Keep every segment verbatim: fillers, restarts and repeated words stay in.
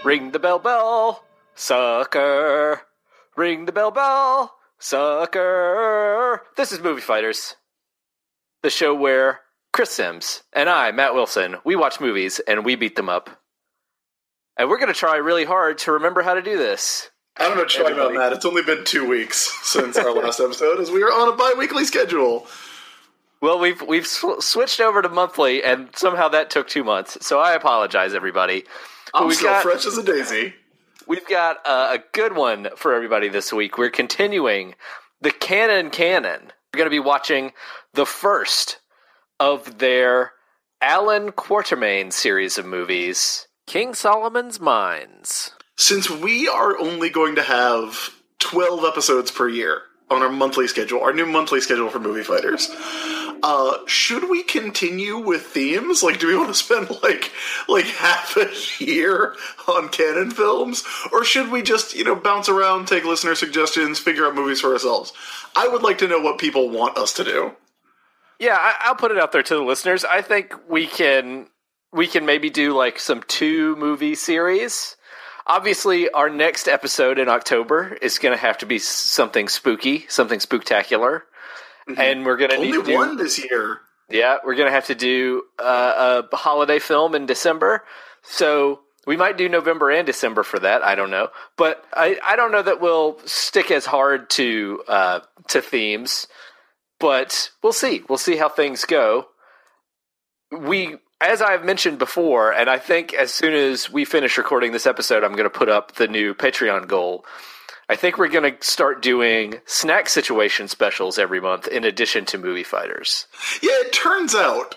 Ring the bell bell, sucker. Ring the bell bell, sucker. This is Movie Fighters, the show where Chris Sims and I, Matt Wilson, we watch movies and we beat them up. And we're going to try really hard to remember how to do this. I don't know what you're talking about, Matt. It's only been two weeks since our last episode, as we are on a bi-weekly schedule. Well, we've we've sw- switched over to monthly, and somehow that took two months. So I apologize, everybody. But I'm we've still got, fresh as a daisy. We've got uh, a good one for everybody this week. We're continuing the Canon Canon. We're going to be watching the first of their Alan Quatermain series of movies, King Solomon's Mines. Since we are only going to have twelve episodes per year on our monthly schedule, our new monthly schedule for Movie Fighters, uh, should we continue with themes? Like, do we want to spend like like half a year on canon films? Or should we just, you know, bounce around, take listener suggestions, figure out movies for ourselves? I would like to know what people want us to do. Yeah, I, I'll put it out there to the listeners. I think we can we can maybe do like some two movie series. Obviously, our next episode in October is going to have to be something spooky, something spooktacular, mm-hmm. and we're going to need to only do, one this year. Yeah, we're going to have to do uh, a holiday film in December. So we might do November and December for that. I don't know, but I, I don't know that we'll stick as hard to uh, to themes. But we'll see. We'll see how things go. We. As I've mentioned before, and I think as soon as we finish recording this episode, I'm going to put up the new Patreon goal. I think we're going to start doing snack situation specials every month in addition to Movie Fighters. Yeah, it turns out...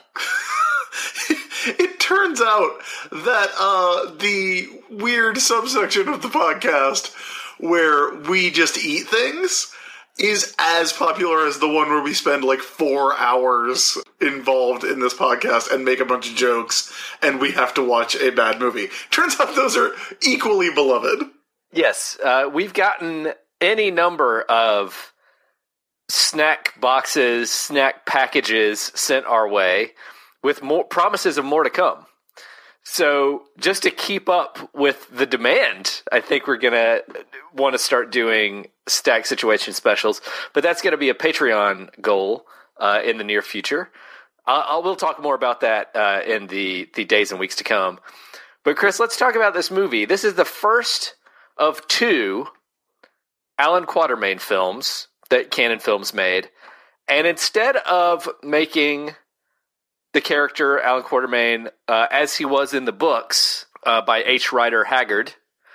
it turns out that uh, the weird subsection of the podcast where we just eat things is as popular as the one where we spend like four hours involved in this podcast and make a bunch of jokes and we have to watch a bad movie. Turns out those are equally beloved. Yes, uh, we've gotten any number of snack boxes, snack packages sent our way with more promises of more to come. So just to keep up with the demand, I think we're going to want to start doing stack situation specials. But that's going to be a Patreon goal uh, in the near future. I'll, I'll, we'll talk more about that uh, in the, the days and weeks to come. But Chris, let's talk about this movie. This is the first of two Alan Quatermain films that Canon Films made. And instead of making the character Alan Quatermain uh, as he was in the books uh, by H. Rider Haggard,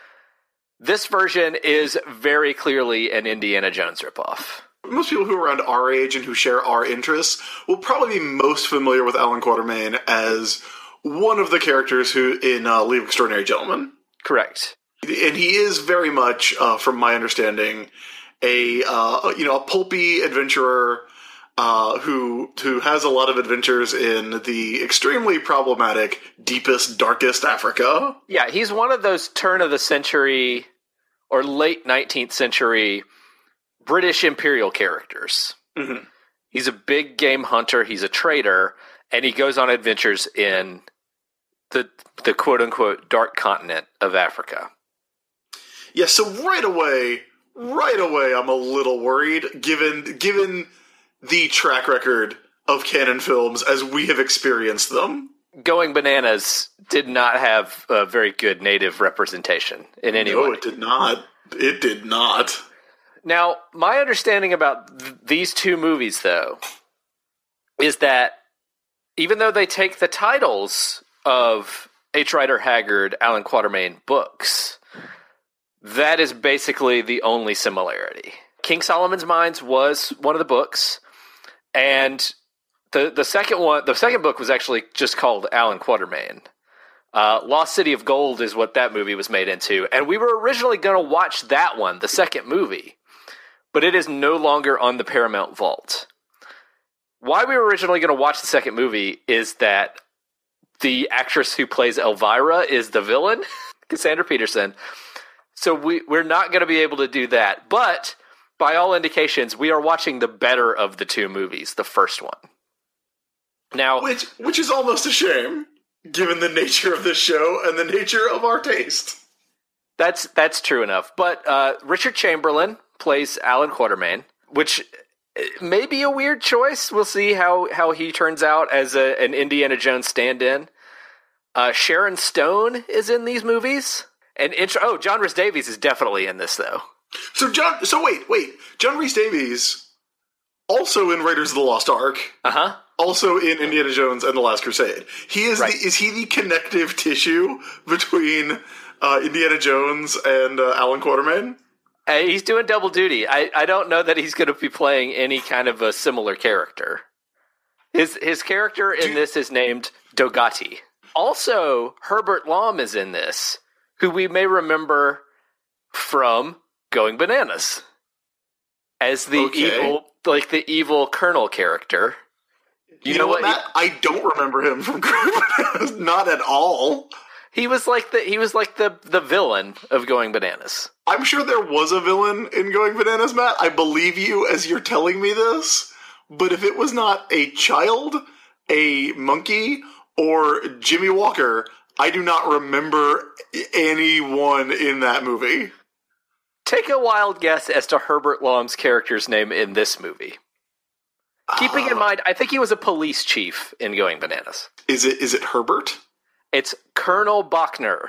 this version is very clearly an Indiana Jones ripoff. Most people who are around our age and who share our interests will probably be most familiar with Alan Quatermain as one of the characters who in uh, League of Extraordinary Gentlemen. Correct. And he is very much, uh, from my understanding, a uh, you know a pulpy adventurer uh, who who has a lot of adventures in the extremely problematic, deepest, darkest Africa. Yeah, he's one of those turn of the century or late nineteenth century British imperial characters. Mm-hmm. He's a big game hunter. He's a trader, and he goes on adventures in the the quote unquote dark continent of Africa. Yeah, so right away, right away, I'm a little worried, given given the track record of Canon Films as we have experienced them. Going Bananas did not have a very good native representation in any no, way. No, it did not. It did not. Now, my understanding about th- these two movies, though, is that even though they take the titles of H. Rider Haggard, Alan Quatermain books, that is basically the only similarity. King Solomon's Mines was one of the books, and the the second one, the second book was actually just called Alan Quatermain. Uh, Lost City of Gold is what that movie was made into, and we were originally going to watch that one, the second movie, but it is no longer on the Paramount Vault. Why we were originally going to watch the second movie is that the actress who plays Elvira is the villain, Cassandra Peterson. So we, we're not going to be able to do that. But by all indications, we are watching the better of the two movies, the first one. Now, Which which is almost a shame, given the nature of this show and the nature of our taste. That's that's true enough. But uh, Richard Chamberlain plays Alan Quatermain, which may be a weird choice. We'll see how, how he turns out as a, an Indiana Jones stand-in. Uh, Sharon Stone is in these movies. And intro- oh, John Rhys Davies is definitely in this, though. So John, so wait, wait, John Rhys Davies also in Raiders of the Lost Ark. Uh huh. Also in Indiana Jones and the Last Crusade. He is right. the, is he the connective tissue between uh, Indiana Jones and uh, Alan Quatermain? Uh, he's doing double duty. I, I don't know that he's going to be playing any kind of a similar character. His his character in Dude. this is named Dogati. Also, Herbert Lom is in this, who we may remember from Going Bananas as the Okay. evil, like the evil Colonel character. You, you know, know what, Matt? I don't remember him from Going Bananas. Not at all. He was like the he was like the, the villain of Going Bananas. I'm sure there was a villain in Going Bananas, Matt. I believe you as you're telling me this. But if it was not a child, a monkey, or Jimmy Walker, I do not remember anyone in that movie. Take a wild guess as to Herbert Lom's character's name in this movie. Uh, Keeping in mind, I think he was a police chief in Going Bananas. Is it is it Herbert? It's Colonel Bachner.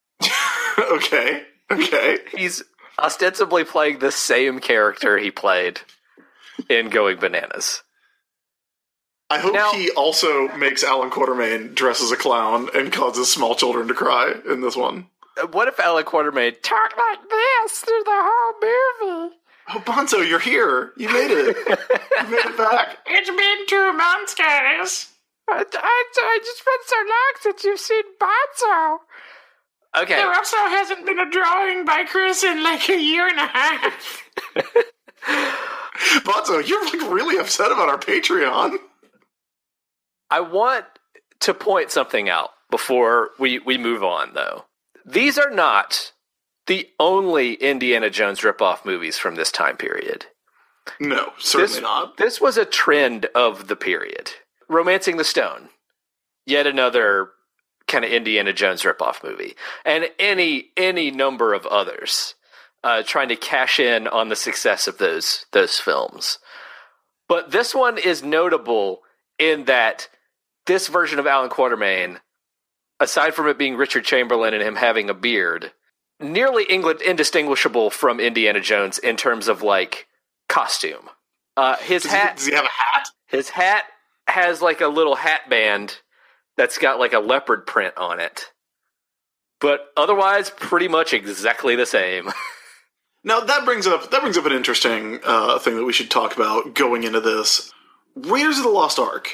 okay, okay. He's ostensibly playing the same character he played in Going Bananas. I hope now, he also makes Alan Quatermain dress as a clown and causes small children to cry in this one. What if Alan Quatermain talked like this through the whole movie? Oh, Bonzo, you're here. You made it. You made it back. It's been two months, guys. I, I, I just been so long since you've seen Bonzo. Okay. There also hasn't been a drawing by Chris in like a year and a half. Bonzo, you're like really upset about our Patreon. I want to point something out before we, we move on, though. These are not the only Indiana Jones ripoff movies from this time period. No, certainly this, not. This was a trend of the period. Romancing the Stone, yet another kind of Indiana Jones ripoff movie, and any any number of others uh, trying to cash in on the success of those those films. But this one is notable in that this version of Alan Quatermain, aside from it being Richard Chamberlain and him having a beard, nearly England indistinguishable from Indiana Jones in terms of like costume. Uh, his does hat. He, does he have a hat? His hat has like a little hat band that's got like a leopard print on it. But otherwise, pretty much exactly the same. Now that brings up that brings up an interesting uh, thing that we should talk about going into this. Raiders of the Lost Ark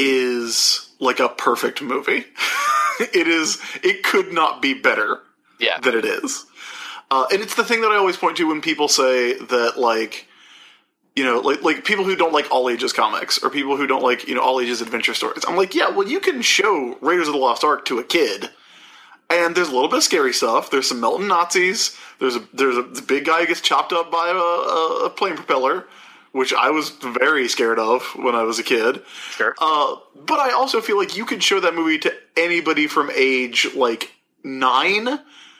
is like a perfect movie. It is. It could not be better yeah. than it is. Uh, and it's the thing that I always point to when people say that, like, you know, like like people who don't like all ages comics or people who don't like, you know, all ages adventure stories. I'm like, yeah, well, you can show Raiders of the Lost Ark to a kid, and there's a little bit of scary stuff. There's some melting Nazis. There's a there's a the big guy who gets chopped up by a, a plane propeller, which I was very scared of when I was a kid. Sure. Uh, but I also feel like you could show that movie to anybody from age like nine,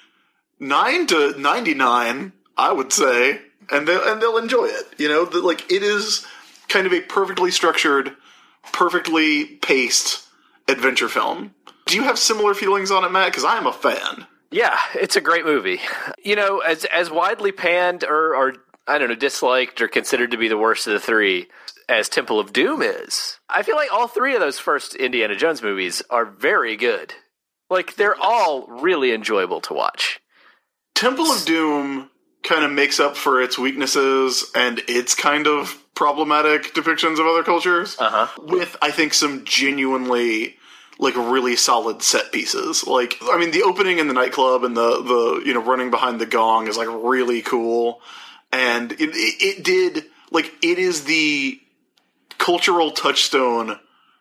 nine to ninety-nine, I would say. And they'll, and they'll enjoy it. You know, the, like, it is kind of a perfectly structured, perfectly paced adventure film. Do you have similar feelings on it, Matt? Because I am a fan. Yeah, it's a great movie. You know, as as widely panned or, or, I don't know, disliked or considered to be the worst of the three as Temple of Doom is, I feel like all three of those first Indiana Jones movies are very good. Like, they're all really enjoyable to watch. Temple of Doom kind of makes up for its weaknesses and its kind of problematic depictions of other cultures uh-huh. with, I think, some genuinely, like, really solid set pieces. Like, I mean, the opening in the nightclub and the, the you know, running behind the gong is, like, really cool. And it, it, it did, like, it is the cultural touchstone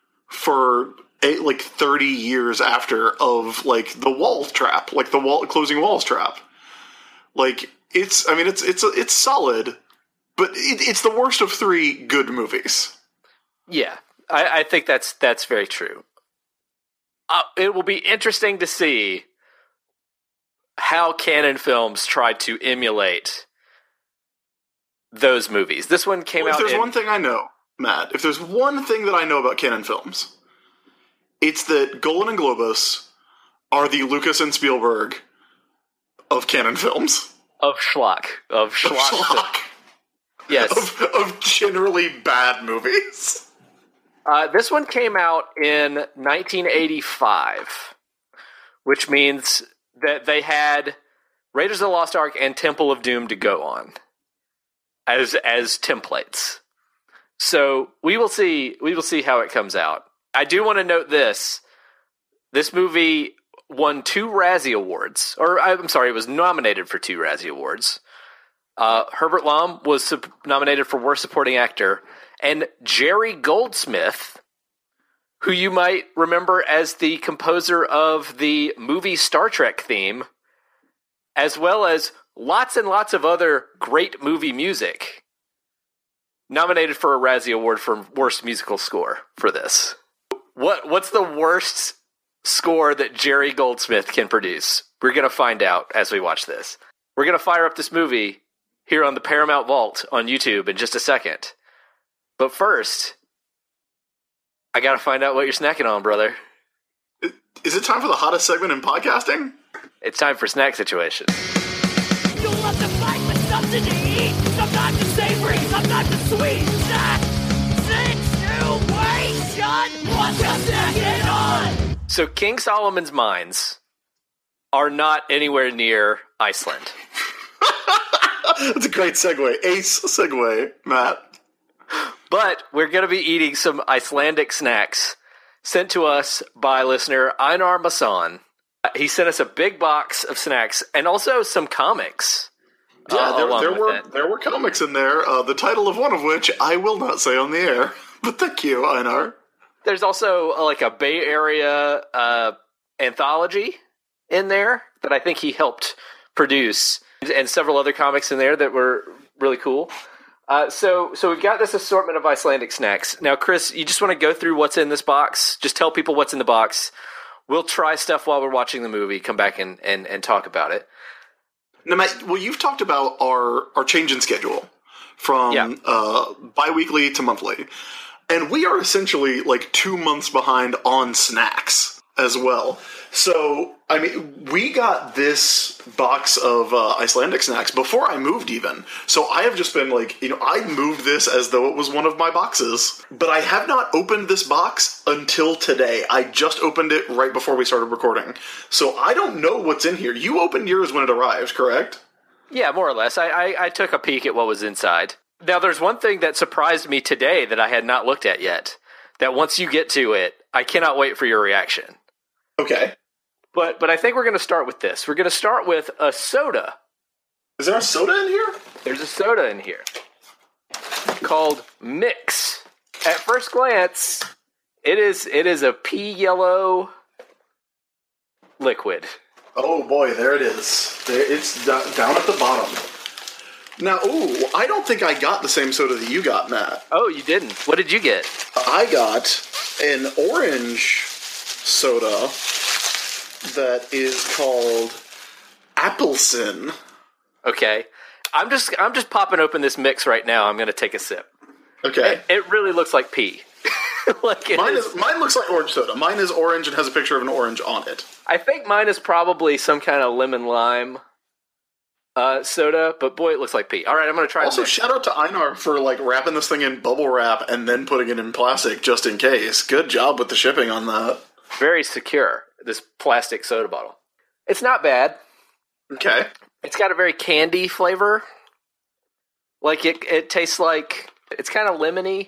for, a, like, thirty years after of, like, the Walls trap, like, the wall closing Walls trap. Like, It's, I mean, it's it's it's solid, but it, it's the worst of three good movies. Yeah, I, I think that's that's very true. Uh, it will be interesting to see how Cannon Films tried to emulate those movies. This one came well, out If there's in, one thing I know, Matt, if there's one thing that I know about Cannon Films, it's that Golan and Globus are the Lucas and Spielberg of Cannon Films. of schlock. Of schlock. Of schlock. Yes. Of, of generally bad movies. Uh, this one came out in nineteen eighty-five, which means that they had Raiders of the Lost Ark and Temple of Doom to go on as as templates. So we will see we will see how it comes out. I do want to note this. This movie won two Razzie Awards, or I'm sorry, it was nominated for two Razzie Awards. Uh, Herbert Lom was sup- nominated for Worst Supporting Actor, and Jerry Goldsmith, who you might remember as the composer of the movie Star Trek theme, as well as lots and lots of other great movie music, nominated for a Razzie Award for Worst Musical Score for this. What What's the worst score that Jerry Goldsmith can produce? We're going to find out as we watch this. We're going to fire up this movie here on the Paramount Vault on YouTube in just a second. But first, I got to find out what you're snacking on, brother. Is it time for the hottest segment in podcasting? It's time for Snack Situation. You love to fight with something to eat. Sometimes it's savory, sometimes it's sweet. Snack situation. What's your snacking on? So King Solomon's Mines are not anywhere near Iceland. That's a great segue. Ace segue, Matt. But we're going to be eating some Icelandic snacks sent to us by listener Einar Masson. He sent us a big box of snacks and also some comics. Yeah, uh, there, along there with were it. there were comics in there, uh, the title of one of which I will not say on the air. But thank you, Einar. There's also uh, like a Bay Area uh, anthology in there that I think he helped produce, and several other comics in there that were really cool. Uh, so, so we've got this assortment of Icelandic snacks. Now, Chris, you just want to go through what's in this box? Just tell people what's in the box. We'll try stuff while we're watching the movie, come back and, and, and talk about it. Now, Matt, well, you've talked about our, our change in schedule from Yeah. uh, bi-weekly to monthly. And we are essentially like two months behind on snacks as well. So, I mean, we got this box of uh, Icelandic snacks before I moved even. So I have just been like, you know, I moved this as though it was one of my boxes. But I have not opened this box until today. I just opened it right before we started recording. So I don't know what's in here. You opened yours when it arrived, correct? Yeah, more or less. I, I, I took a peek at what was inside. Now, there's one thing that surprised me today that I had not looked at yet. That once you get to it, I cannot wait for your reaction. Okay. But but I think we're going to start with this. We're going to start with a soda. Is there a soda in here? There's a soda in here called Mix. At first glance, it is it is a pea yellow liquid. Oh boy, there it is. There, it's do- down at the bottom. Now, ooh, I don't think I got the same soda that you got, Matt. Oh, you didn't? What did you get? I got an orange soda that is called Applesin. Okay. I'm just I'm just popping open this Mix right now. I'm going to take a sip. Okay. It really looks like pea. like it Mine is, is mine looks like orange soda. Mine is orange and has a picture of an orange on it. I think mine is probably some kind of lemon lime uh, soda, but boy, it looks like pea. All right, I'm going to try Also, this. shout out to Einar for like wrapping this thing in bubble wrap and then putting it in plastic just in case. Good job with the shipping on that. Very secure, this plastic soda bottle. It's not bad. Okay. It's got a very candy flavor. Like, it, it tastes like, it's kind of lemony.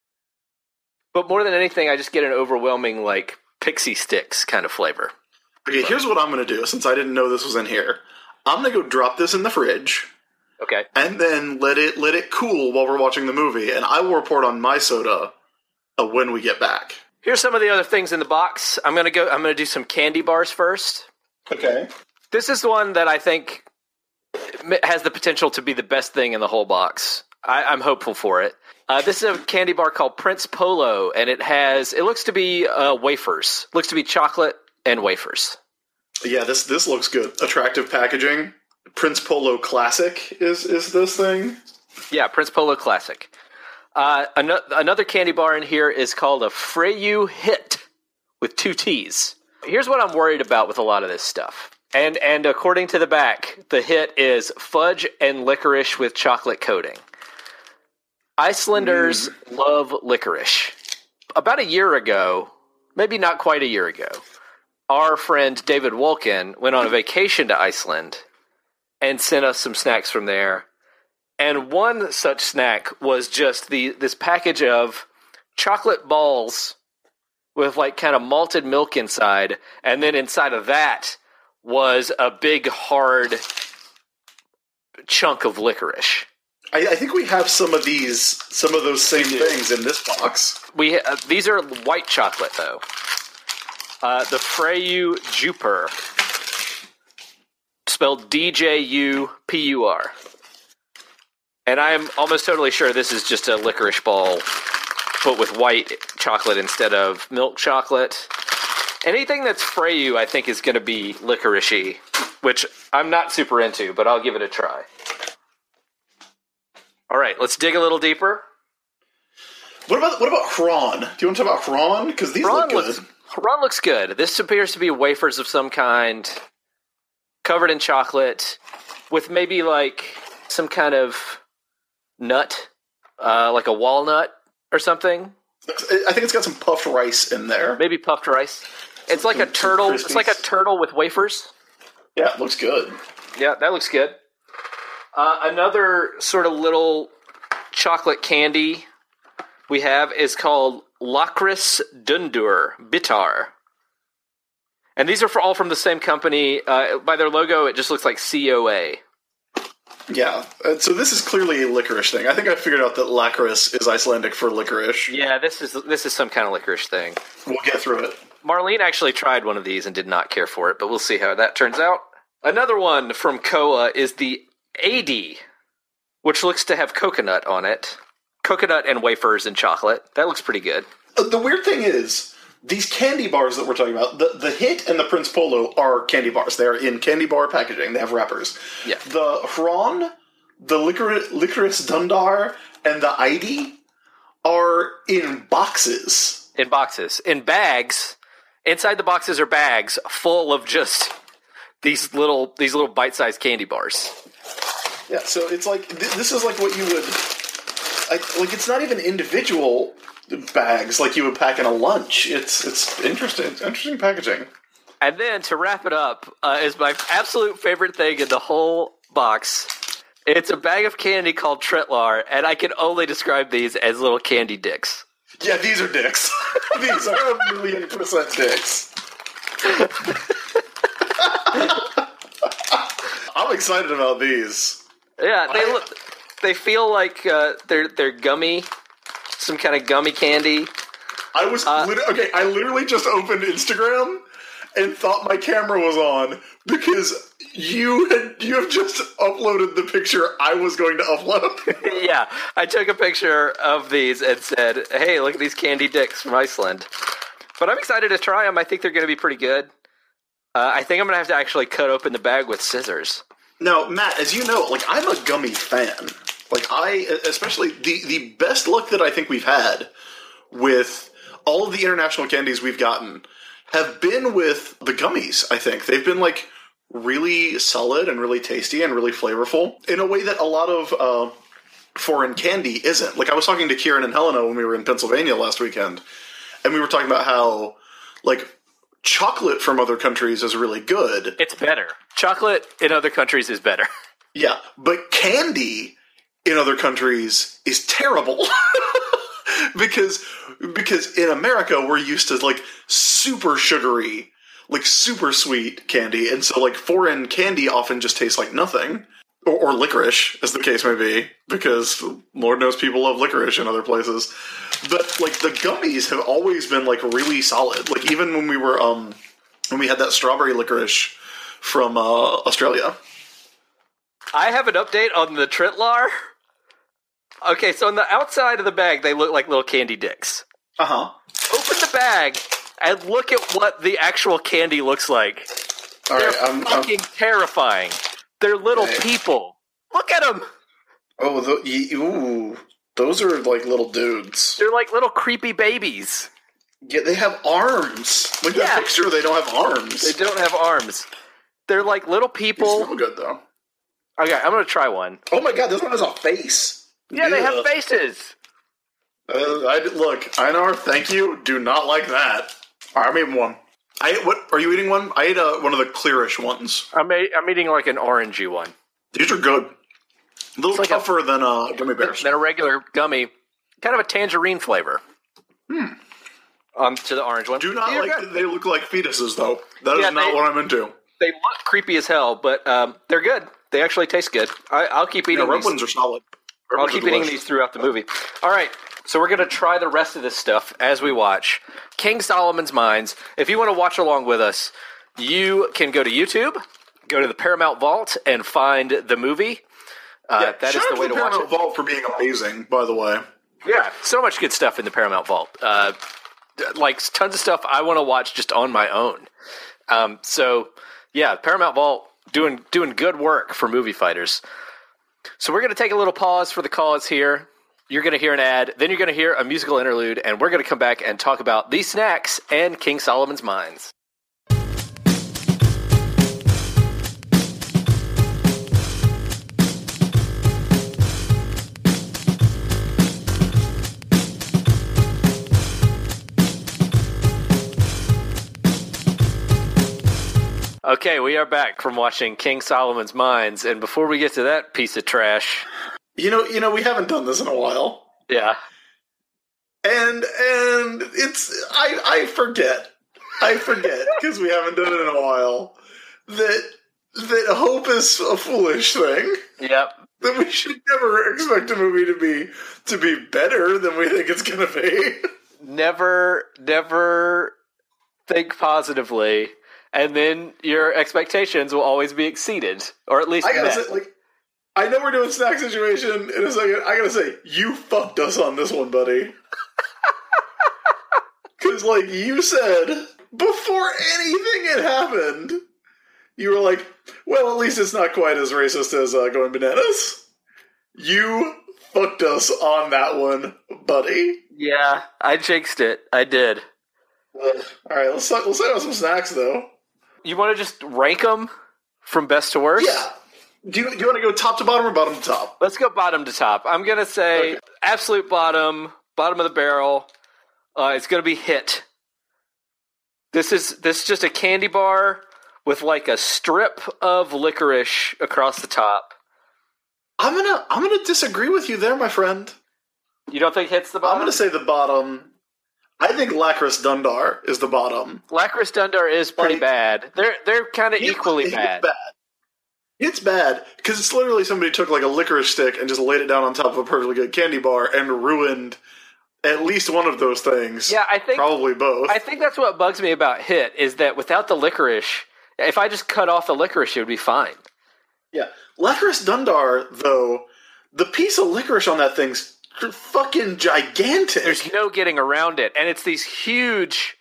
But more than anything, I just get an overwhelming, like, Pixie Sticks kind of flavor. Okay, here's what I'm going to do, since I didn't know this was in here. I'm going to go drop this in the fridge, Okay. and then let it let it cool while we're watching the movie, and I will report on my soda uh, when we get back. Here's some of the other things in the box. I'm going to go, I'm going to do some candy bars first. Okay. This is the one that I think has the potential to be the best thing in the whole box. I, I'm hopeful for it. Uh, this is a candy bar called Prince Polo, and it has, it looks to be uh, wafers. Looks to be chocolate and wafers. Yeah, this this looks good. Attractive packaging. Prince Polo Classic is is this thing? Yeah, Prince Polo Classic. Uh, an- another candy bar in here is called a Freyu Hit with two T's. Here's what I'm worried about with a lot of this stuff. And and according to the back, the hit is fudge and licorice with chocolate coating. Icelanders mm. love licorice. About a year ago, maybe not quite a year ago, our friend David Wolkin went on a vacation to Iceland and sent us some snacks from there. And one such snack was just the this package of chocolate balls with like kind of malted milk inside, and then inside of that was a big hard chunk of licorice. I, I think we have some of these, some of those same things in this box. We uh, these are white chocolate though. Uh, the Freyu Jupur, spelled D J U P U R. And I'm almost totally sure this is just a licorice ball, but with white chocolate instead of milk chocolate. Anything that's Freyu, I think, is going to be licoricey, which I'm not super into, but I'll give it a try. All right, let's dig a little deeper. What about what about Hron? Do you want to talk about Hron? Because these Hron look good. Looks, Hron looks good. This appears to be wafers of some kind, covered in chocolate, with maybe like some kind of nut, uh, like a walnut or something. I think it's got some puffed rice in there. Maybe puffed rice. It's like a turtle. It's like a turtle with wafers. Yeah, it looks good. Yeah, that looks good. Uh, another sort of little chocolate candy we have is called Lakris Dundur Bitar. And these are for all from the same company. Uh, by their logo, it just looks like C O A. Yeah, uh, so this is clearly a licorice thing. I think I figured out that Lakris is Icelandic for licorice. Yeah, this is this is some kind of licorice thing. We'll get through it. Marlene actually tried one of these and did not care for it, but we'll see how that turns out. Another one from Koa is the A D, which looks to have coconut on it. Coconut and wafers and chocolate. That looks pretty good. Uh, the weird thing is, these candy bars that we're talking about, the, the Hit and the Prince Polo are candy bars. They are in candy bar packaging. They have wrappers. Yeah. The Hron, the Licorice, licorice Dundar, and the I D are in boxes. In boxes. In bags. Inside the boxes are bags full of just these little these little bite-sized candy bars. Yeah, so it's like, th- this is like what you would, like, like it's not even individual bags like you would pack in a lunch. It's it's interesting. It's interesting packaging. And then to wrap it up uh, is my absolute favorite thing in the whole box. It's a bag of candy called Tretlar, and I can only describe these as little candy dicks. Yeah, these are dicks. These are a million percent dicks. I'm excited about these. Yeah, they I, look. They feel like uh, they're they're gummy, some kind of gummy candy. I was uh, lit- okay. I literally just opened Instagram and thought my camera was on because you had you have just uploaded the picture I was going to upload. Yeah, I took a picture of these and said, "Hey, look at these candy dicks from Iceland." But I'm excited to try them. I think they're going to be pretty good. Uh, I think I'm going to have to actually cut open the bag with scissors. Now, Matt, as you know, like I'm a gummy fan. Like I, especially the the best luck that I think we've had with all of the international candies we've gotten have been with the gummies. I think they've been like really solid and really tasty and really flavorful in a way that a lot of uh, foreign candy isn't. Like I was talking to Kieran and Helena when we were in Pennsylvania last weekend, and we were talking about how like chocolate from other countries is really good. It's better. Chocolate in other countries is better. Yeah, but candy in other countries is terrible. because because in America we're used to like super sugary, like super sweet candy, and so like foreign candy often just tastes like nothing. Or, or licorice, as the case may be, because Lord knows people love licorice in other places. But like the gummies have always been like really solid. Like even when we were um when we had that strawberry licorice from uh, Australia. I have an update on the Tretlar. Okay, so on the outside of the bag, they look like little candy dicks. Uh-huh. Open the bag and look at what the actual candy looks like. All They're right, I'm, I'm, fucking terrifying. They're little Okay. people. Look at them. oh, the, ye- ooh, those are like little dudes. They're like little creepy babies. Yeah, they have arms. Like Yeah. that picture, they don't have arms. They don't have arms. They're like little They people. smell good though. Okay, I'm gonna try one. Oh my god, this one has a face. Yeah, they have Ugh. faces. Uh, I look, Einar, thank you. Do not like that. All right, I'm eating one. I ate, what are you eating? One? I ate uh, one of the clearish ones. I'm a, I'm eating like an orangey one. These are good. A little like a- tougher than uh, gummy bears. Than a regular gummy. Kind of a tangerine flavor. Hmm. Um, to the orange one. Do not These are like good. that they look like fetuses though. That is Yeah, not they- what I'm into. They look creepy as hell, but um, they're good. They actually taste good. I, I'll keep eating Yeah, red these. ones are solid. Red I'll ones are keep eating delicious. these throughout the movie. All right, so we're going to try the rest of this stuff as we watch King Solomon's Mines. If you want to watch along with us, you can go to YouTube, go to the Paramount Vault, and find the movie. Uh, Yeah, that is shout the out way to to the watch Paramount it. Vault for being amazing, by the way. Yeah, so much good stuff in the Paramount Vault. Uh, like tons of stuff I want to watch just on my own. Um, so yeah, Paramount Vault doing doing good work for movie fighters. So we're going to take a little pause for the cause here. You're going to hear an ad, then you're going to hear a musical interlude, and we're going to come back and talk about these snacks and King Solomon's Mines. Okay, we are back from watching King Solomon's Mines, and before we get to that piece of trash, You know, you know, we haven't done this in a while, yeah, and and it's I I forget, I forget because we haven't done it in a while that that hope is a foolish thing. yep, That we should never expect a movie to be to be better than we think it's going to be. never, never think positively, and then your expectations will always be exceeded, or at least I gotta met. say, like, I know we're doing snack situation in a second. I gotta say, you fucked us on this one, buddy. Because, like you said, before anything had happened, you were like, well, at least it's not quite as racist as uh, Going Bananas. You fucked us on that one, buddy. Yeah, I jinxed it. I did. Ugh. All right, let's talk, let's talk about some snacks, though. You want to just rank them from best to worst? Yeah. Do you, do you want to go top to bottom or bottom to top? Let's go bottom to top. I'm going to say Okay. absolute bottom, bottom of the barrel. Uh, it's going to be Hit. This is this is just a candy bar with like a strip of licorice across the top. I'm gonna I'm gonna disagree with you there, my friend. You don't think Hit's the I'm bottom? gonna say the bottom. I think Lacris Dundar is the bottom. Licorice Dundar is pretty Like- bad. They're they're kind of It- equally it's bad. bad. It's bad because it's literally somebody took like a licorice stick and just laid it down on top of a perfectly good candy bar and ruined at least one of those things. Yeah, I think probably both. I think that's what bugs me about Hit is that without the licorice, if I just cut off the licorice, it would be fine. yeah, Lacris Dundar though, the piece of licorice on that thing's fucking gigantic. There's no getting around it, and it's these huge,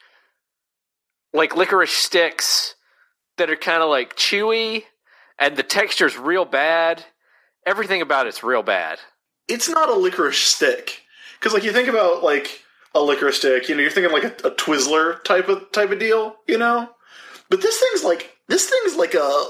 like licorice sticks that are kind of like chewy, and the texture's real bad. Everything about it's real bad. It's not a licorice stick because like you think about like a licorice stick, you know, you're thinking like a, a Twizzler type of type of deal, you know. But this thing's like this thing's like a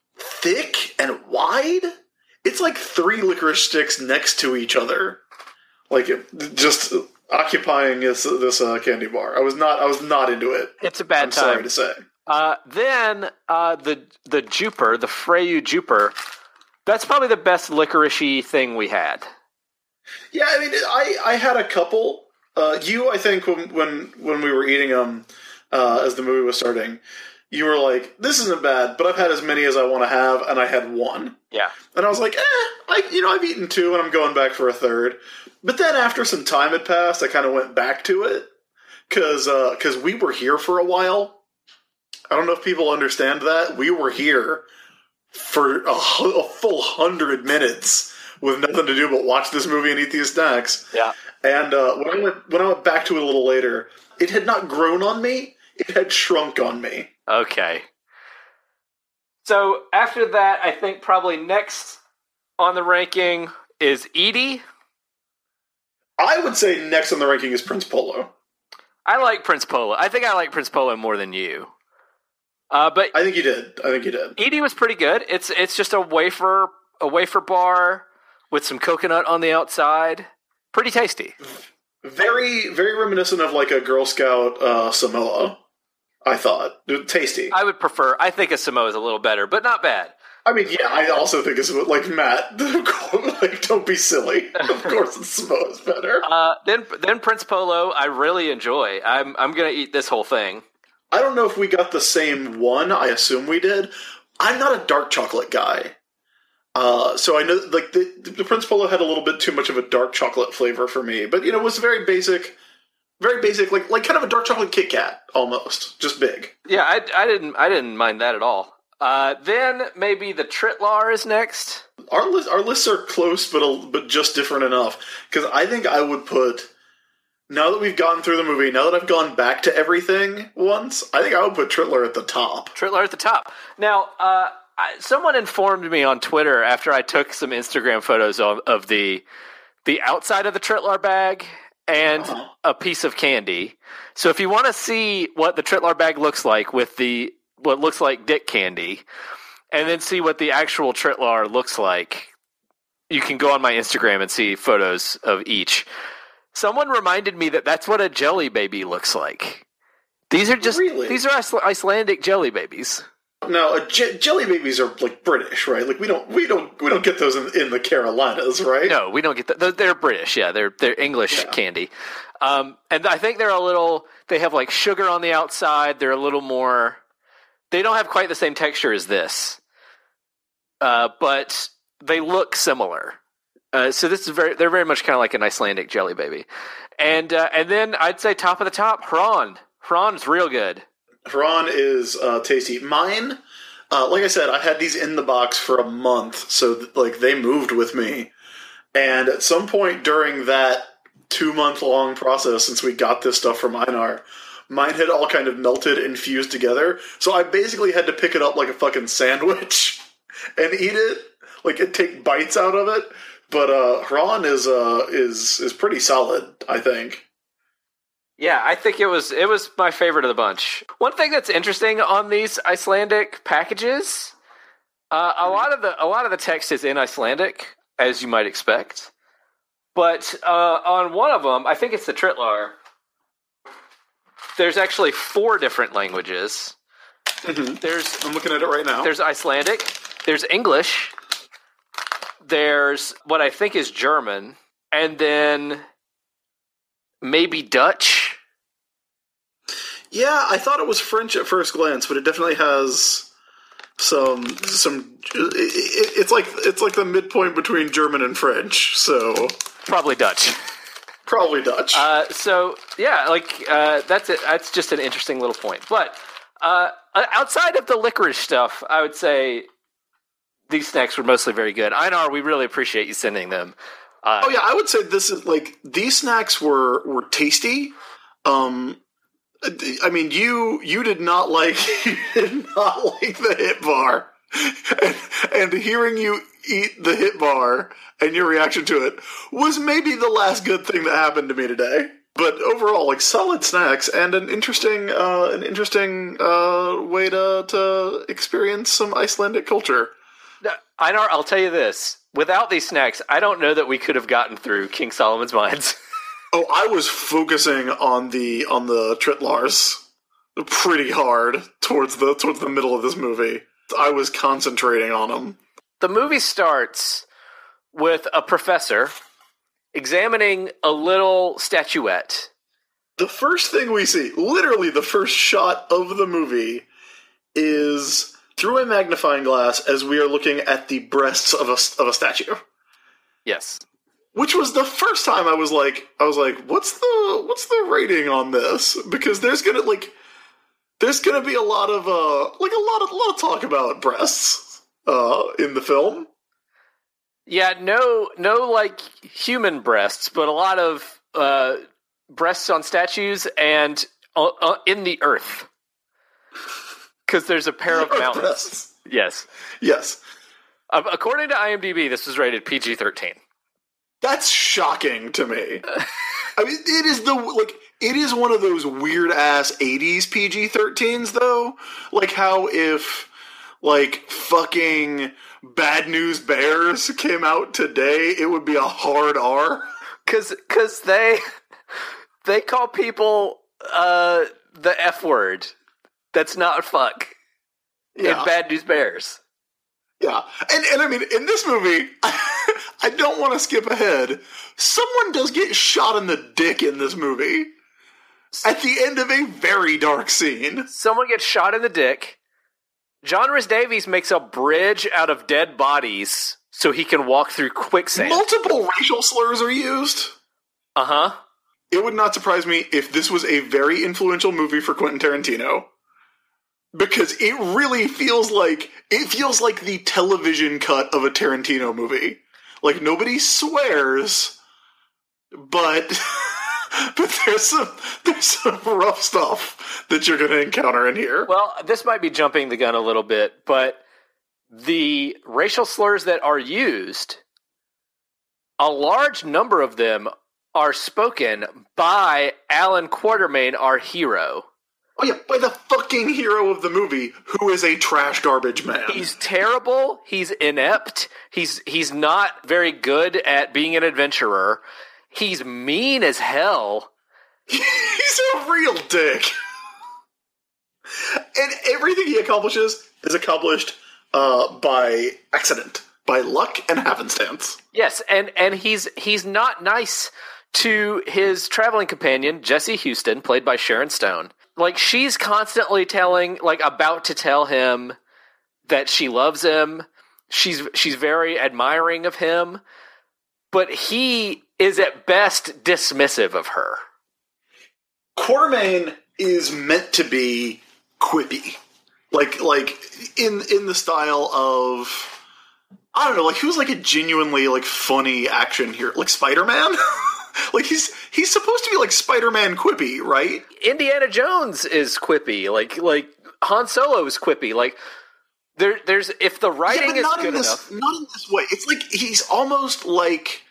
thick and wide. It's like three licorice sticks next to each other, like it, just occupying this this uh, candy bar. I was not I was not into it. It's a bad I'm time. sorry to say. Uh, then uh, the the Juper, the Freyu Juper, that's probably the best licoricey thing we had. Yeah, I mean, I, I had a couple. Uh, you, I think, when when when we were eating them uh, as the movie was starting, you were like, "This isn't bad," but I've had as many as I want to have, and I had one. Yeah. And I was like, "Eh, I you know I've eaten two, and I'm going back for a third." But then after some time had passed, I kind of went back to it because because we were here for a while. I don't know if people understand that we were here for a, hu- a full hundred minutes with nothing to do but watch this movie and eat these snacks. Yeah. And uh, when I went when I went back to it a little later, it had not grown on me; it had shrunk on me. Okay. So after that, I think probably next on the ranking is Edie. I would say next on the ranking is Prince Polo. I like Prince Polo. I think I like Prince Polo more than you. Uh, but I think you did. I think you did. Edie was pretty good. It's it's just a wafer a wafer bar with some coconut on the outside. Pretty tasty. Very very reminiscent of like a Girl Scout uh, Samoa. I thought tasty. I would prefer. I think a Samoa is a little better, but not bad. I mean, yeah, I also think it's like Matt. Like, don't be silly. Of course, the Samoa is better. Uh, then, then Prince Polo, I really enjoy. I'm, I'm gonna eat this whole thing. I don't know if we got the same one. I assume we did. I'm not a dark chocolate guy, uh, so I know like the, the Prince Polo had a little bit too much of a dark chocolate flavor for me. But you know, it was very basic, very basic, like like kind of a dark chocolate Kit Kat almost, just big. Yeah, I, I didn't I didn't mind that at all. Uh, then maybe the Tritlar is next. Our list, our lists are close, but a, but just different enough. Because I think I would put, now that we've gotten through the movie, now that I've gone back to everything once, I think I would put Tritler at the top. Tritlar at the top. Now, uh, I, someone informed me on Twitter after I took some Instagram photos of, of the the outside of the Tritlar bag and uh-huh. a piece of candy. So if you want to see what the Tritlar bag looks like with the what looks like dick candy, and then see what the actual Tritlar looks like, you can go on my Instagram and see photos of each. Someone reminded me that that's what a jelly baby looks like. These are just really? These are Icelandic jelly babies. Now, uh, j- jelly babies are like British, right? Like we don't we don't we don't get those in, in the Carolinas, right? No, we don't get that. They're British, yeah. They're they're English yeah. candy, um, and I think they're a little. They have like sugar on the outside. They're a little more. They don't have quite the same texture as this, uh, but they look similar. Uh, so this is very, they're very much kind of like an Icelandic jelly baby. And uh, and then I'd say top of the top, Hran. Hran's real good. Hran is uh, tasty. Mine, uh, like I said, I had these in the box for a month, so th- like they moved with me. And at some point during that two-month-long process, since we got this stuff from Einar, mine had all kind of melted and fused together, so I basically had to pick it up like a fucking sandwich and eat it, like and take bites out of it. But uh, Hran is uh, is is pretty solid, I think. Yeah, I think it was it was my favorite of the bunch. One thing that's interesting on these Icelandic packages, uh, a lot of the a lot of the text is in Icelandic, as you might expect. But uh, on one of them, I think it's the Tritlar. There's actually four different languages. Mm-hmm. There's I'm looking at it right now. There's Icelandic. There's English. There's what I think is German, and then maybe Dutch. Yeah, I thought it was French at first glance, but it definitely has some some. It, it's like it's like the midpoint between German and French. So probably Dutch. Probably Dutch. Uh, so yeah, like uh, that's it. That's just an interesting little point. But uh, outside of the licorice stuff, I would say these snacks were mostly very good. Einar, we really appreciate you sending them. Uh, oh yeah, I would say this is like these snacks were were tasty. Um, I mean, you you did not like you did not like the Hit Bar, and, and hearing you eat the Hit Bar and your reaction to it was maybe the last good thing that happened to me today. But overall, like solid snacks and an interesting uh, an interesting uh, way to to experience some Icelandic culture. Einar, I'll tell you this. Without these snacks, I don't know that we could have gotten through King Solomon's Mines. Oh, I was focusing on the on the Tritlars pretty hard towards the towards the middle of this movie. I was concentrating on them. The movie starts with a professor examining a little statuette. The first thing we see, literally the first shot of the movie, is through a magnifying glass as we are looking at the breasts of a, of a statue. Yes. Which was the first time I was like, I was like, what's the what's the rating on this? Because there's gonna like, there's gonna be a lot of uh, like a lot of a lot of talk about breasts uh, in the film. Yeah, no, no, like human breasts, but a lot of uh, breasts on statues and uh, uh, in the earth. Because there's a pair of Earth mountains. breasts. Yes. Yes. Uh, according to IMDb, this was rated P G thirteen. That's shocking to me. I mean, it is the, like, it is one of those weird-ass eighties P G thirteens, though. Like how if, like, fucking Bad News Bears came out today, it would be a hard R. Cause, cause they, they call people, uh, the F word. That's not fuck. Yeah. In Bad News Bears. Yeah. And, and I mean, in this movie, I don't want to skip ahead. Someone does get shot in the dick in this movie. At the end of a very dark scene. Someone gets shot in the dick. John Rhys Davies makes a bridge out of dead bodies so he can walk through quicksand. Multiple racial slurs are used. Uh-huh. It would not surprise me if this was a very influential movie for Quentin Tarantino. Because it really feels like, it feels like the television cut of a Tarantino movie. Like, nobody swears, but, but there's some, there's some rough stuff that you're going to encounter in here. Well, this might be jumping the gun a little bit, but the racial slurs that are used, a large number of them are spoken by Alan Quatermain, our hero. Oh yeah, by the fucking hero of the movie, who is a trash garbage man. He's terrible, he's inept, he's he's not very good at being an adventurer, he's mean as hell. He's a real dick. And everything he accomplishes is accomplished uh, by accident, by luck and happenstance. Yes, and, and he's he's not nice to his traveling companion, Jessie Houston, played by Sharon Stone. Like, she's constantly telling, like, about to tell him that she loves him. She's she's very admiring of him. But he is at best dismissive of her. Quatermain is meant to be quippy. Like, like in in the style of, I don't know, like, who's, like, a genuinely, like, funny action hero? Like, Spider-Man? Like, he's he's supposed to be, like, Spider-Man quippy, right? Indiana Jones is quippy. Like, like Han Solo is quippy. Like, there, there's, if the writing yeah, but not is good in this, enough. Not in this way. It's like, he's almost like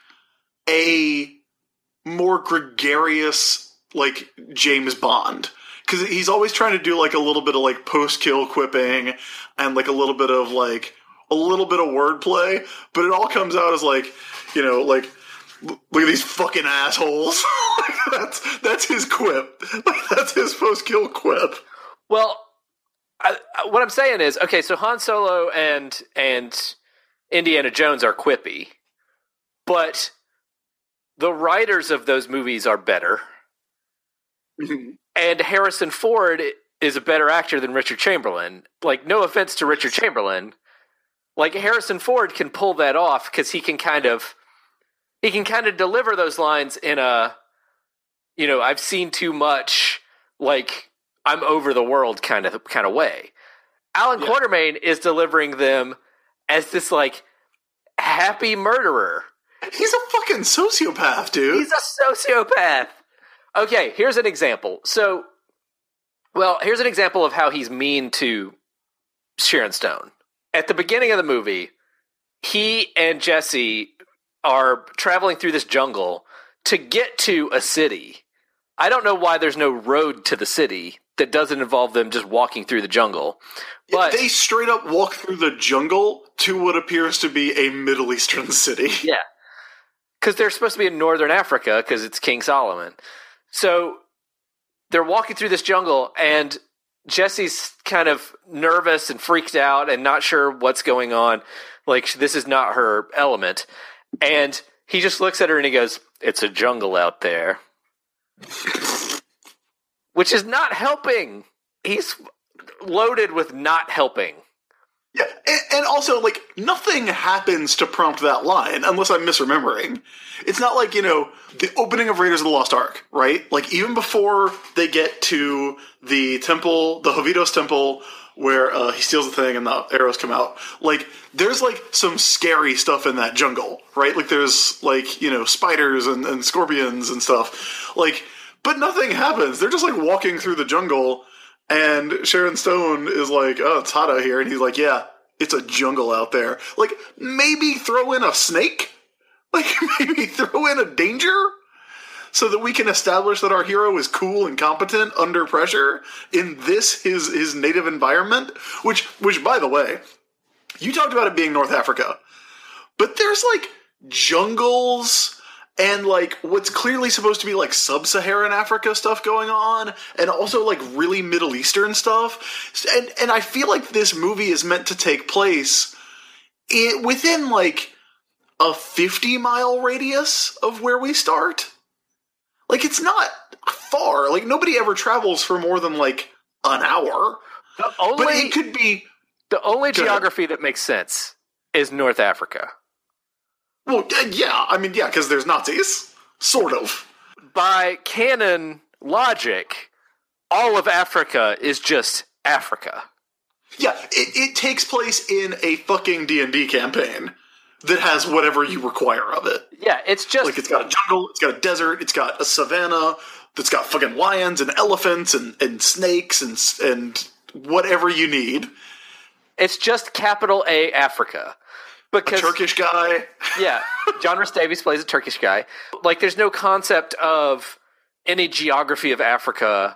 a more gregarious, like, James Bond. Because he's always trying to do, like, a little bit of, like, post-kill quipping and, like, a little bit of, like, a little bit of wordplay. But it all comes out as, like, you know, like, look at these fucking assholes. that's that's his quip. That's his post-kill quip. Well, I, I, what I'm saying is, okay, so Han Solo and and Indiana Jones are quippy, but the writers of those movies are better. Mm-hmm. And Harrison Ford is a better actor than Richard Chamberlain. Like, no offense to Richard Chamberlain. Like, Harrison Ford can pull that off because he can kind of He can kind of deliver those lines in a, you know, I've seen too much, like, I'm over the world kind of kind of way. Alan yeah. Quatermain is delivering them as this, like, happy murderer. He's a fucking sociopath, dude. He's a sociopath. Okay, here's an example. So, well, here's an example of how he's mean to Sharon Stone. At the beginning of the movie, he and Jessie are traveling through this jungle to get to a city. I don't know why there's no road to the city that doesn't involve them just walking through the jungle. But they straight up walk through the jungle to what appears to be a Middle Eastern city. Yeah. Because they're supposed to be in Northern Africa because it's King Solomon. So they're walking through this jungle and Jessie's kind of nervous and freaked out and not sure what's going on. Like, this is not her element. And he just looks at her and he goes, "It's a jungle out there." Which is not helping. He's loaded with not helping. Yeah, and, and also, like, nothing happens to prompt that line, unless I'm misremembering. It's not like, you know, the opening of Raiders of the Lost Ark, right? Like, even before they get to the temple, the Jovitos temple, where uh, he steals the thing and the arrows come out. Like, there's, like, some scary stuff in that jungle, right? Like, there's, like, you know, spiders and, and scorpions and stuff. Like, but nothing happens. They're just, like, walking through the jungle, and Sharon Stone is like, "Oh, it's hot out here." And he's like, "Yeah, it's a jungle out there. Like, maybe throw in a snake? Like, maybe throw in a danger? So that we can establish that our hero is cool and competent under pressure in this, his his native environment? Which, which, by the way, you talked about it being North Africa. But there's, like, jungles and, like, what's clearly supposed to be, like, sub-Saharan Africa stuff going on, and also, like, really Middle Eastern stuff. And and I feel like this movie is meant to take place in, within, like, a fifty-mile radius of where we start. Like, it's not far. Like, nobody ever travels for more than, like, an hour. The only, but it could be... The only Go geography ahead. that makes sense is North Africa. Well, yeah, I mean, yeah, because there's Nazis. Sort of. By canon logic, all of Africa is just Africa. Yeah, it, it takes place in a fucking D and D campaign that has whatever you require of it. Yeah, it's just... Like, it's got a jungle, it's got a desert, it's got a savanna, that's got fucking lions and elephants and, and snakes and and whatever you need. It's just capital A Africa. Because, a Turkish guy. Yeah, John Rhys Davies plays a Turkish guy. Like, there's no concept of any geography of Africa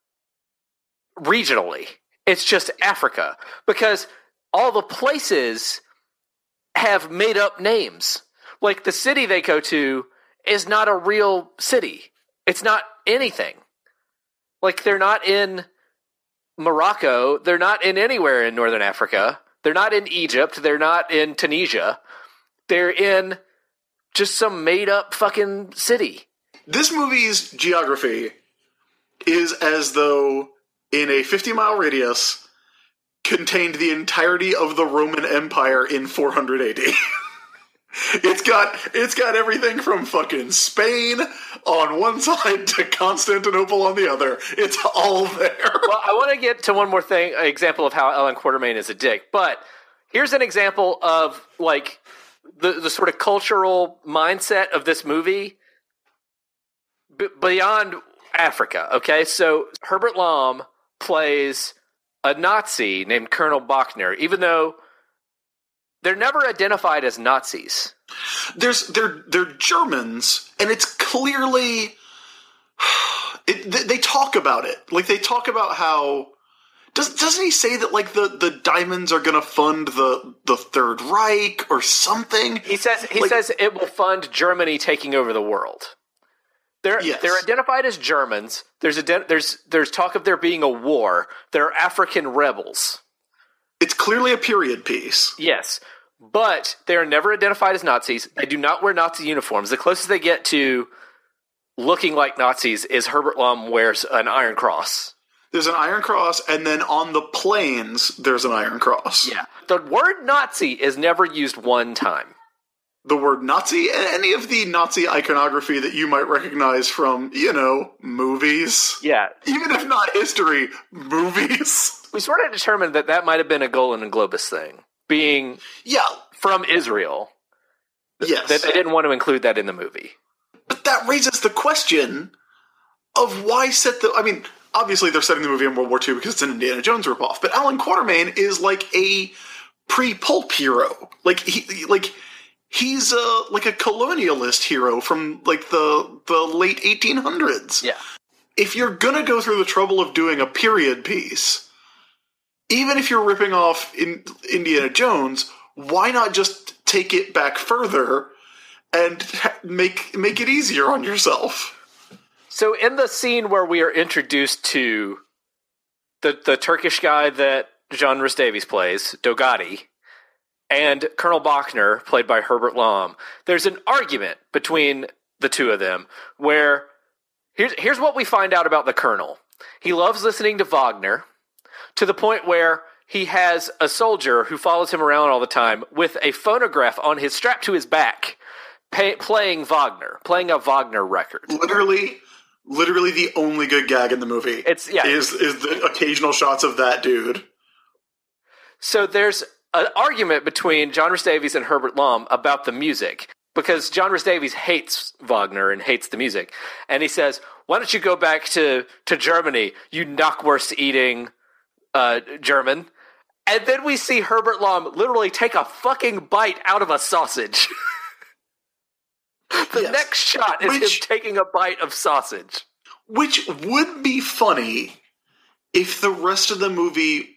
regionally. It's just Africa. Because all the places have made-up names. Like, the city they go to is not a real city. It's not anything. Like, they're not in Morocco. They're not in anywhere in Northern Africa. They're not in Egypt. They're not in Tunisia. They're in just some made-up fucking city. This movie's geography is as though, in a fifty-mile radius, contained the entirety of the Roman Empire in four hundred A D. It's got it's got everything from fucking Spain on one side to Constantinople on the other. It's all there. Well, I want to get to one more thing, an example of how Alan Quartermain is a dick. But here's an example of, like, the, the sort of cultural mindset of this movie b- beyond Africa, okay? So Herbert Lom plays a Nazi named Colonel Bachner, even though they're never identified as Nazis. There's they're they're Germans, and it's clearly it, they, they talk about it. Like, they talk about how does doesn't he say that, like, the, the diamonds are going to fund the the Third Reich or something? He says he like, says it will fund Germany taking over the world. They're yes. they're identified as Germans. There's a there's there's talk of there being a war. They're African rebels. It's clearly a period piece. Yes, but they are never identified as Nazis. They do not wear Nazi uniforms. The closest they get to looking like Nazis is Herbert Lom wears an Iron Cross. There's an Iron Cross, and then on the planes, there's an Iron Cross. Yeah. The word Nazi is never used one time. The word Nazi, and any of the Nazi iconography that you might recognize from, you know, movies. Yeah. Even if not history, movies. We sort of determined that that might have been a Golan and Globus thing, being Yeah. from Israel. Yes. That they didn't want to include that in the movie. But that raises the question of why set the... I mean, obviously they're setting the movie in World War Two because it's an Indiana Jones ripoff, but Alan Quartermain is like a pre-pulp hero. Like, he... like. He's a, like a colonialist hero from, like, the the late eighteen hundreds. Yeah. If you're gonna go through the trouble of doing a period piece, even if you're ripping off in Indiana Jones, why not just take it back further and make make it easier on yourself? So in the scene where we are introduced to the the Turkish guy that John Rhys Davies plays, Dogati, and Colonel Bachner, played by Herbert Lom, there's an argument between the two of them where here's, here's what we find out about the Colonel. He loves listening to Wagner to the point where he has a soldier who follows him around all the time with a phonograph on his strap to his back pay, playing Wagner, playing a Wagner record. Literally, literally the only good gag in the movie It's yeah. is, is the occasional shots of that dude. So there's an argument between John Rhys Davies and Herbert Lom about the music, because John Rhys Davies hates Wagner and hates the music. And he says, why don't you go back to, to Germany, you knockwurst-eating uh, German, And then we see Herbert Lom literally take a fucking bite out of a sausage. The Yes. next shot is Which- him taking a bite of sausage. Which would be funny if the rest of the movie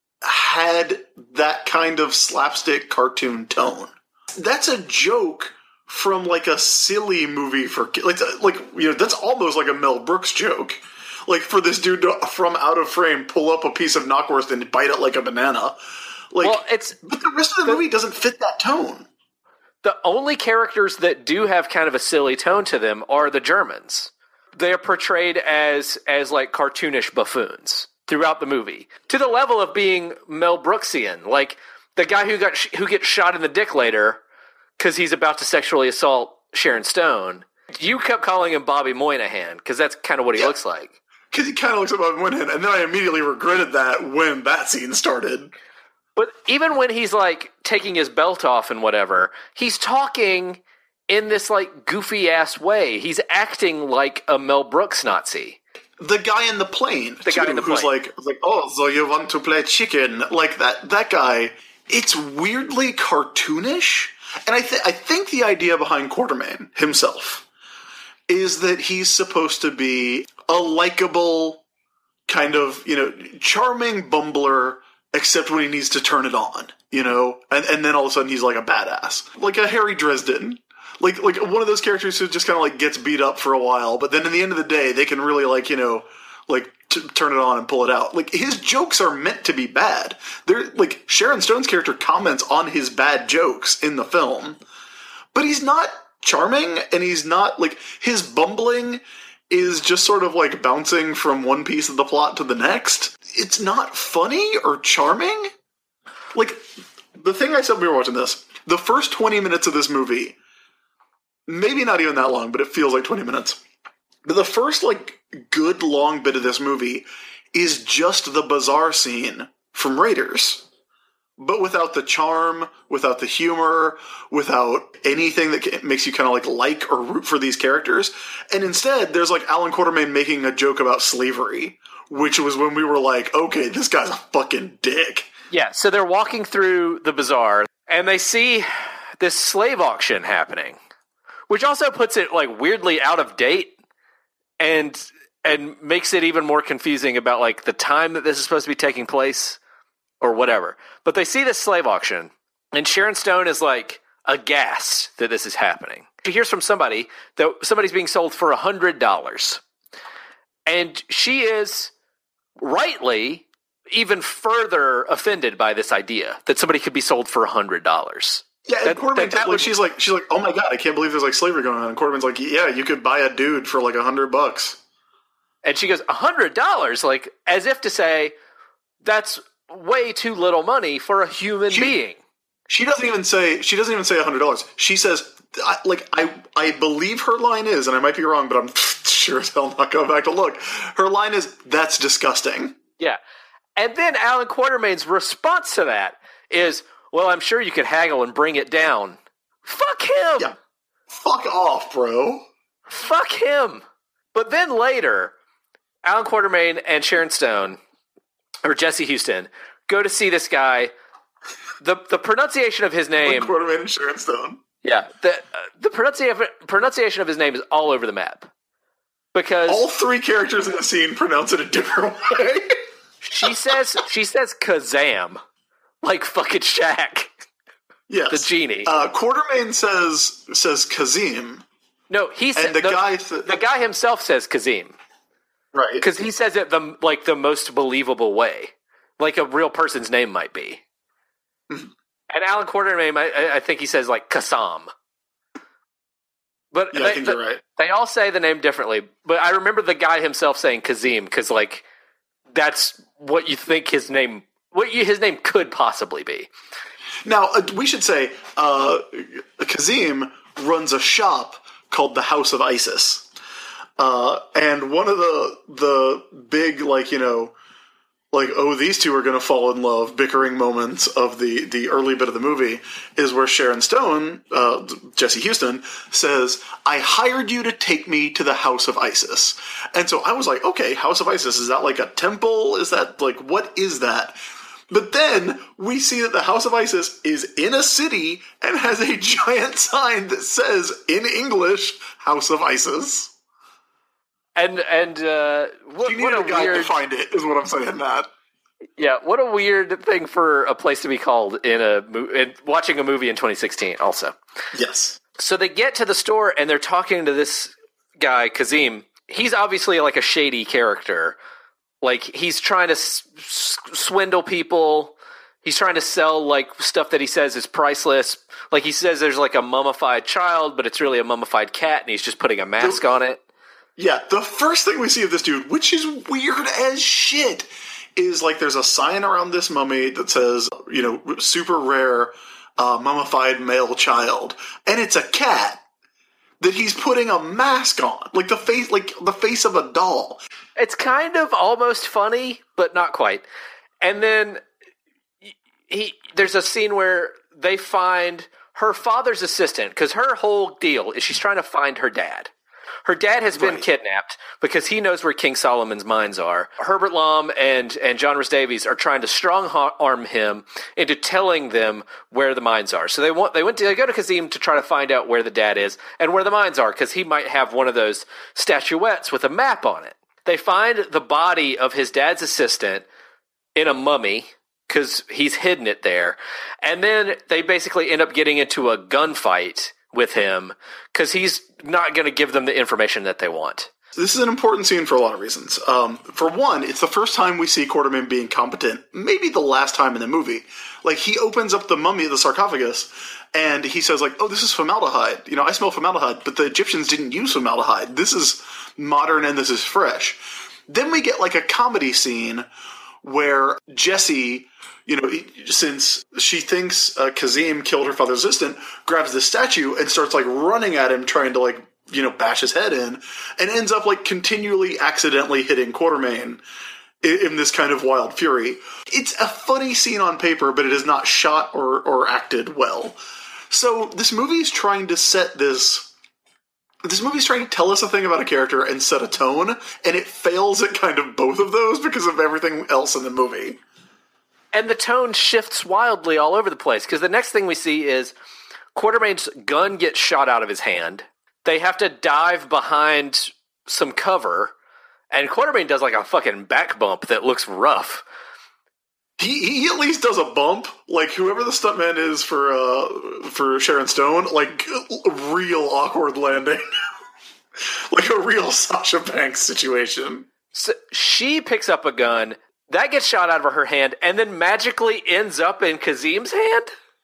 had that kind of slapstick cartoon tone. That's a joke from like a silly movie for kids. Like, like you know, that's almost like a Mel Brooks joke. Like for this dude to, from out of frame, pull up a piece of knockwurst and bite it like a banana. Like, Well, it's but the rest of the movie doesn't fit that tone. the only characters that do have kind of a silly tone to them are the Germans. They're portrayed as as like cartoonish buffoons throughout the movie, to the level of being Mel Brooksian. Like the guy who got sh- who gets shot in the dick later because he's about to sexually assault Sharon Stone. You kept calling him Bobby Moynihan because that's kind of what he Yeah. looks like. Because he kind of looks above Moynihan, and then I immediately regretted that when that scene started. But even when he's like taking his belt off and whatever, he's talking in this like goofy ass way. He's acting like a Mel Brooks Nazi. The guy in the plane, The guy too, in the who's plane. like, like, oh, so you want to play chicken? Like that, that guy. It's weirdly cartoonish, and I, th- I think the idea behind Quartermain himself is that he's supposed to be a likable, kind of, you know, charming bumbler, except when he needs to turn it on, you know, and and then all of a sudden he's like a badass, like a Harry Dresden. Like, like one of those characters who just kind of like gets beat up for a while, but then in the end of the day, they can really like, you know, like t- turn it on and pull it out. Like his jokes are meant to be bad. They're like Sharon Stone's character comments on his bad jokes in the film, but he's not charming, and he's not like his bumbling is just sort of like bouncing from one piece of the plot to the next. It's not funny or charming. Like the thing I said when we were watching this, the first twenty minutes of this movie. Maybe not even that long, but it feels like twenty minutes. But the first, like, good long bit of this movie is just the bazaar scene from Raiders. But without the charm, without the humor, without anything that makes you kind of, like, like or root for these characters. And instead, there's, like, Alan Quartermain making a joke about slavery, which was when we were like, okay, this guy's a fucking dick. Yeah, so they're walking through the bazaar, and they see this slave auction happening, which also puts it like weirdly out of date and and makes it even more confusing about like the time that this is supposed to be taking place or whatever. But they see this slave auction, and Sharon Stone is like aghast that this is happening. She hears from somebody that somebody's being sold for a hundred dollars, and she is rightly even further offended by this idea that somebody could be sold for a hundred dollars. Yeah, and That- Quartermain, that- that like, would- she's like, she's like, oh my god, I can't believe there's like slavery going on. And Quartermain's like, yeah, you could buy a dude for like a hundred bucks. And she goes, a hundred dollars, like as if to say that's way too little money for a human She- being. She doesn't even say, she doesn't even say a hundred dollars. She says, I, like, I, I believe her line is, and I might be wrong, but I'm sure as hell not going back to look. Her line is, that's disgusting. Yeah. And then Alan Quartermain's response to that is, well, I'm sure you could haggle and bring it down. Fuck him. Yeah. Fuck off, bro. Fuck him. But then later, Alan Quartermain and Sharon Stone, or Jesse Houston, go to see this guy. The the pronunciation of his name, Quartermain and Sharon Stone. yeah, the uh, the pronunciation pronunciation of his name is all over the map because All three characters in the scene pronounce it a different way. she says she says Kazam, like fucking Shaq, Yes. the genie. Uh, Quartermain says, says Kazim. no, he said And the guy, th- the guy himself says Kazim right. because he says it the like the most believable way, like a real person's name might be. And Alan Quartermain, I, I think he says like Kassam. But Yeah, they, I think the- you're right. they all say the name differently. But I remember the guy himself saying Kazim because like that's what you think his name, what you, his name could possibly be. Now, uh, we should say, uh, Kazim runs a shop called the House of Isis. Uh, and one of the, the big, like, you know, like, oh, these two are going to fall in love, bickering moments of the, the early bit of the movie is where Sharon Stone, uh, Jesse Houston, says, I hired you to take me to the House of Isis. And so I was like, okay, House of Isis, is that like a temple? Is that, like, what is that? But then we see that the House of Isis is in a city and has a giant sign that says, in English, House of Isis. And and uh, what, You need what a a guide weird, to find it, is what I'm saying, Matt. yeah, what a weird thing for a place to be called in a mo- in watching a movie in twenty sixteen. Also, Yes. so they get to the store and they're talking to this guy Kazim. He's obviously like a shady character. Like he's trying to s- s- swindle people. He's trying to sell like stuff that he says is priceless. Like he says there's like a mummified child, but it's really a mummified cat, and he's just putting a mask on it. Yeah, the first thing we see of this dude, which is weird as shit, is like there's a sign around this mummy that says, you know, super rare uh, mummified male child. And it's a cat that he's putting a mask on. Like the face, like the face of a doll. It's kind of almost funny, but not quite. And then he there's a scene where they find her father's assistant, because her whole deal is she's trying to find her dad. Her dad has been Right. kidnapped because he knows where King Solomon's mines are. Herbert Lom and, and John Rhys Davies are trying to strong-arm him into telling them where the mines are. So they want they went to they go to Kazim to try to find out where the dad is and where the mines are, because he might have one of those statuettes with a map on it. They find the body of his dad's assistant in a mummy, because he's hidden it there. And then they basically end up getting into a gunfight with him because he's not going to give them the information that they want. This is an important scene for a lot of reasons. Um, for one, it's the first time we see Quartermain being competent, maybe the last time in the movie. Like, he opens up the mummy, the sarcophagus, and he says, like, oh, this is formaldehyde. You know, I smell formaldehyde, but the Egyptians didn't use formaldehyde. This is modern and this is fresh. Then we get, like, a comedy scene where Jessie, you know, since she thinks uh, Kazim killed her father's assistant, grabs the statue and starts, like, running at him, trying to, like, you know, bash his head in, and ends up, like, continually accidentally hitting Quartermain in, in this kind of wild fury. It's a funny scene on paper, but it is not shot or, or acted well. So this movie is trying to set this... This movie's trying to tell us a thing about a character and set a tone, and it fails at kind of both of those because of everything else in the movie. And the tone shifts wildly all over the place, because the next thing we see is Quartermain's gun gets shot out of his hand. They have to dive behind some cover, and Quartermain does like a fucking back bump that looks rough. He, he at least does a bump, like whoever the stuntman is for uh, for Sharon Stone, like a real awkward landing, like a real Sasha Banks situation. So she picks up a gun that gets shot out of her hand, and then magically ends up in Kazim's hand.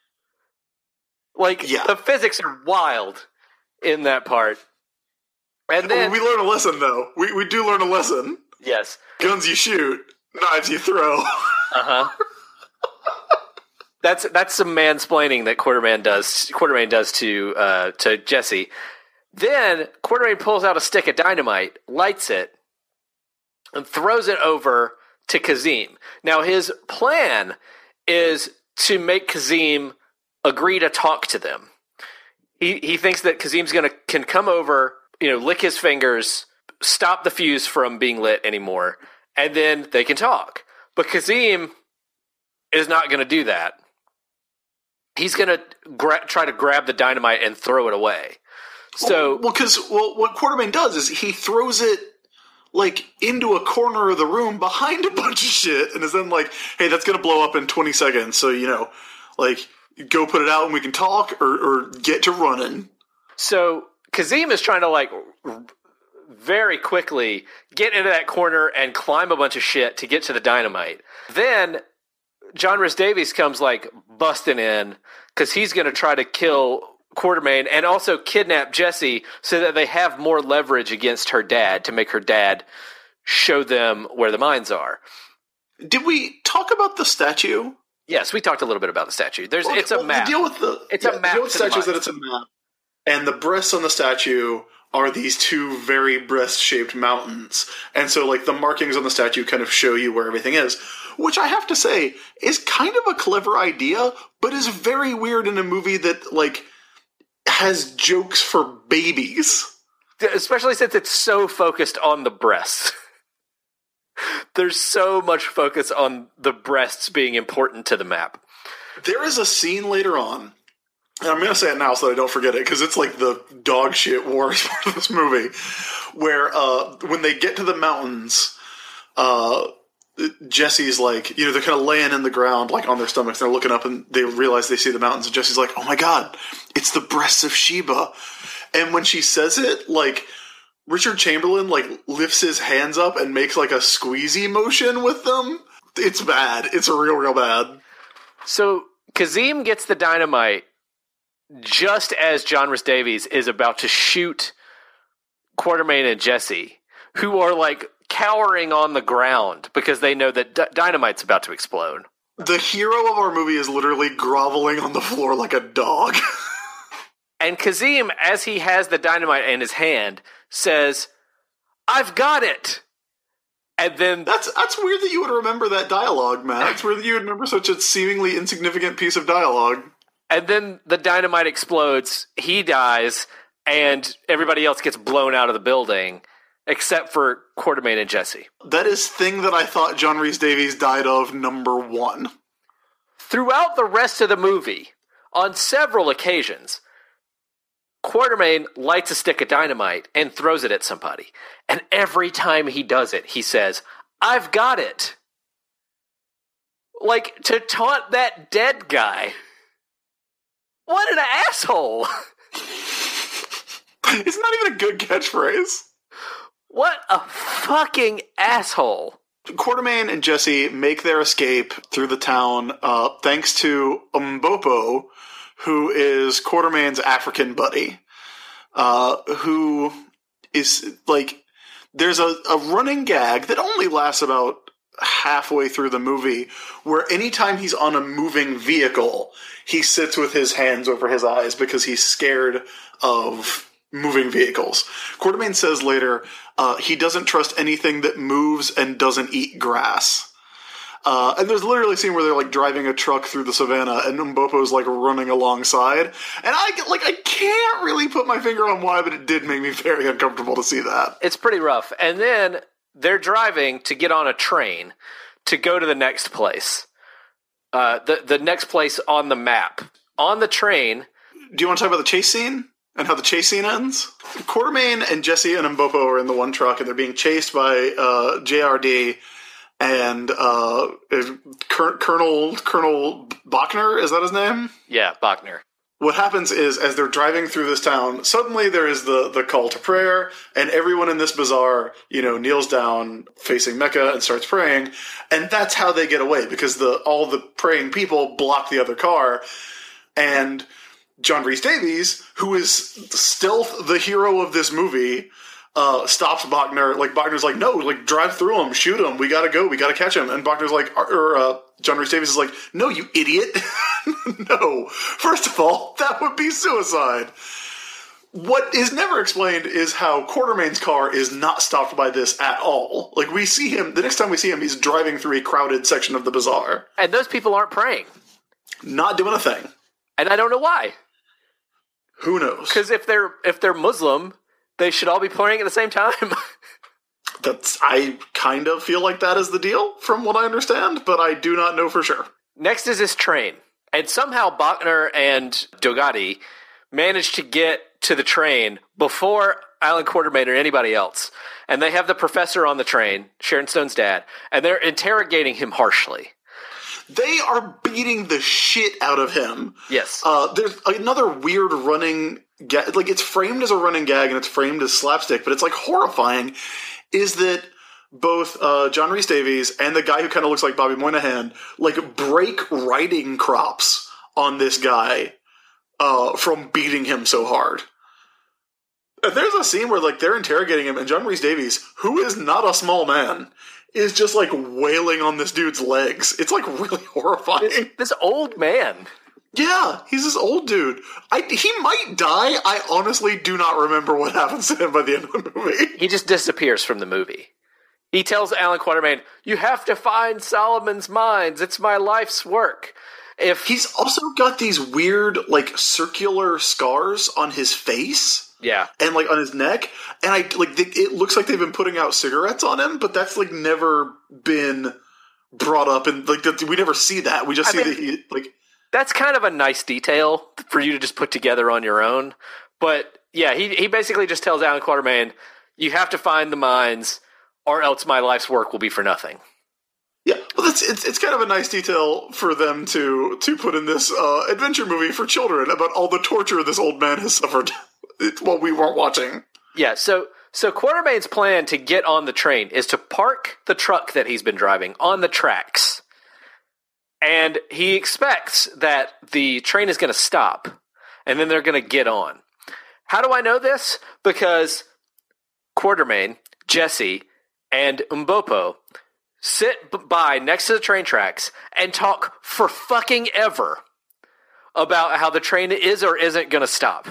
Like Yeah. the physics are wild in that part. And then we learn a lesson, though. We we do learn a lesson. yes, Guns you shoot, knives you throw. uh huh. That's that's some mansplaining that Quartermain does. Quartermain does to uh, to Jesse. Then Quartermain pulls out a stick of dynamite, lights it, and throws it over to Kazim. Now his plan is to make Kazim agree to talk to them. He he thinks that Kazim's gonna can come over, you know, lick his fingers, stop the fuse from being lit anymore, and then they can talk. But Kazim is not going to do that. He's going to gra- try to grab the dynamite and throw it away. So, well, because well, what Quartermain does is he throws it like into a corner of the room behind a bunch of shit, and is then like, "Hey, that's going to blow up in twenty seconds. So you know, like, go put it out and we can talk, or, or get to running." so Kazim is trying to like very quickly get into that corner and climb a bunch of shit to get to the dynamite. Then John Rhys Davies comes like busting in because he's going to try to kill Quartermain and also kidnap Jesse so that they have more leverage against her dad to make her dad show them where the mines are. Did we talk about the statue? Yes, we talked a little bit about the statue. There's Okay, it's a well, map. The deal with the It's yeah, a map The deal with to the statues that mines. it's a map, and the breasts on the statue are these two very breast-shaped mountains, and so like the markings on the statue kind of show you where everything is, which I have to say is kind of a clever idea, but is very weird in a movie that like has jokes for babies. Especially since it's so focused on the breasts. There's so much focus on the breasts being important to the map. There is a scene later on, and I'm going to say it now so that I don't forget it, because it's like the dog shit worst part of this movie, where uh, when they get to the mountains, uh, Jesse's like, you know, they're kind of laying in the ground, like on their stomachs, and they're looking up, and they realize they see the mountains, and Jesse's like, oh my god, it's the breasts of Sheba. And when she says it, like, Richard Chamberlain, like, lifts his hands up and makes, like, a squeezy motion with them. It's bad. It's real, real bad. So, Kazim gets the dynamite just as John Rhys Davies is about to shoot Quartermain and Jesse, who are, like, cowering on the ground because they know that d- dynamite's about to explode. The hero of our movie is literally groveling on the floor like a dog. And Kazim, as he has the dynamite in his hand, says, I've got it! And then... That's that's weird that you would remember that dialogue, Matt. It's weird that you would remember such a seemingly insignificant piece of dialogue. And then the dynamite explodes, he dies, and everybody else gets blown out of the building, except for Quartermain and Jesse. That is thing that I thought John Rhys Davies died of, number one. Throughout the rest of the movie, on several occasions, Quartermain lights a stick of dynamite and throws it at somebody. And every time he does it, he says, I've got it. Like, to taunt that dead guy. What an asshole. It's not even a good catchphrase. What a fucking asshole. Quartermain and Jesse make their escape through the town uh, thanks to Umbopo, who is Quartermain's African buddy, uh, who is, like, there's a, a running gag that only lasts about halfway through the movie, where anytime he's on a moving vehicle, he sits with his hands over his eyes because he's scared of moving vehicles. Quartermain says later, uh, he doesn't trust anything that moves and doesn't eat grass. Uh, and there's literally a scene where they're, like, driving a truck through the savannah, and Umbopo's, like, running alongside. And I, like, I can't really put my finger on why, but it did make me very uncomfortable to see that. It's pretty rough. And then they're driving to get on a train to go to the next place. Uh, the, the next place on the map. On the train... Do you want to talk about the chase scene? And how the chase scene ends? Quartermain and Jesse and Umbopo are in the one truck, and they're being chased by uh, J R D and uh, Colonel Colonel Bachner. Is that his name? Yeah, Bachner. What happens is, as they're driving through this town, suddenly there is the, the call to prayer, and everyone in this bazaar, you know, kneels down facing Mecca and starts praying, and that's how they get away, because the all the praying people block the other car, and John Rhys Davies, who is stealth the hero of this movie, uh, stops Bachner. Like, Bachner's like, no, like, drive through him, shoot him, we gotta go, we gotta catch him. And Bachner's like, or, uh, John Rhys Davies is like, no, you idiot. No. First of all, that would be suicide. What is never explained is how Quartermain's car is not stopped by this at all. Like, we see him, the next time we see him, he's driving through a crowded section of the bazaar. And those people aren't praying. Not doing a thing. And I don't know why. Who knows? Because if they're if they're Muslim, they should all be praying at the same time. That's I kind of feel like that is the deal, from what I understand, but I do not know for sure. Next is this train. And somehow Bachner and Dogati managed to get to the train before Alan Quartermain or anybody else. And they have the professor on the train, Sharon Stone's dad, and they're interrogating him harshly. They are beating the shit out of him. Yes. Uh, there's another weird running gag. Like, it's framed as a running gag and it's framed as slapstick, but it's, like, horrifying, is that both uh, John Rhys Davies and the guy who kind of looks like Bobby Moynihan, like, break riding crops on this guy uh, from beating him so hard. And there's a scene where, like, they're interrogating him, and John Rhys Davies, who is not a small man, is just, like, wailing on this dude's legs. It's, like, really horrifying. This, this old man. Yeah, he's this old dude. I, he might die. I honestly do not remember what happens to him by the end of the movie. He just disappears from the movie. He tells Alan Quartermain, you have to find Solomon's mines. It's my life's work. if He's also got these weird, like, circular scars on his face. Yeah. And, like, on his neck. And, I like, they, it looks like they've been putting out cigarettes on him, but that's, like, never been brought up. And, like, that, we never see that. We just I see mean, that he, like... That's kind of a nice detail for you to just put together on your own. But, yeah, he, he basically just tells Alan Quatermain, you have to find the mines, or else my life's work will be for nothing. Yeah, well, that's it's it's kind of a nice detail for them to to put in this uh, adventure movie for children about all the torture this old man has suffered while we weren't watching. Yeah, so so Quatermain's plan to get on the train is to park the truck that he's been driving on the tracks, and he expects that the train is going to stop, and then they're going to get on. How do I know this? Because Quatermain, Jesse, and Umbopo sit b- by next to the train tracks and talk for fucking ever about how the train is or isn't going to stop.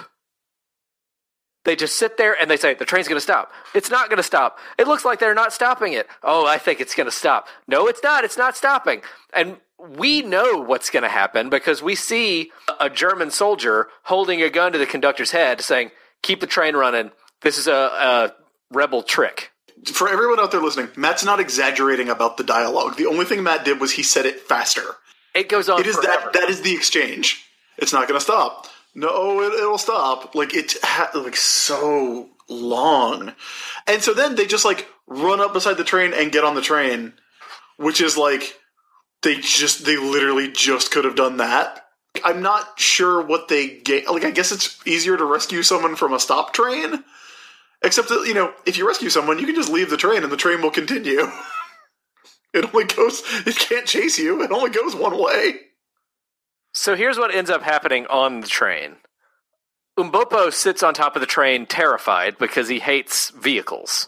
They just sit there and they say, the train's going to stop. It's not going to stop. It looks like they're not stopping it. Oh, I think it's going to stop. No, it's not. It's not stopping. And we know what's going to happen because we see a German soldier holding a gun to the conductor's head saying, keep the train running. This is a, a rebel trick. For everyone out there listening, Matt's not exaggerating about the dialogue. The only thing Matt did was he said it faster. It goes on It is forever. that that is the exchange. It's not going to stop. No, it, it'll stop. Like it's ha- like so long, and so then they just like run up beside the train and get on the train, which is like they just they literally just could have done that. I'm not sure what they get. Like I guess it's easier to rescue someone from a stop train. Except that, you know, if you rescue someone, you can just leave the train and the train will continue. It only goes, it can't chase you. It only goes one way. So here's what ends up happening on the train. Umbopo sits on top of the train terrified because he hates vehicles.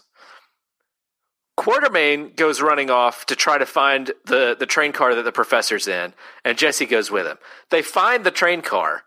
Quatermain goes running off to try to find the, the train car that the professor's in, and Jesse goes with him. They find the train car,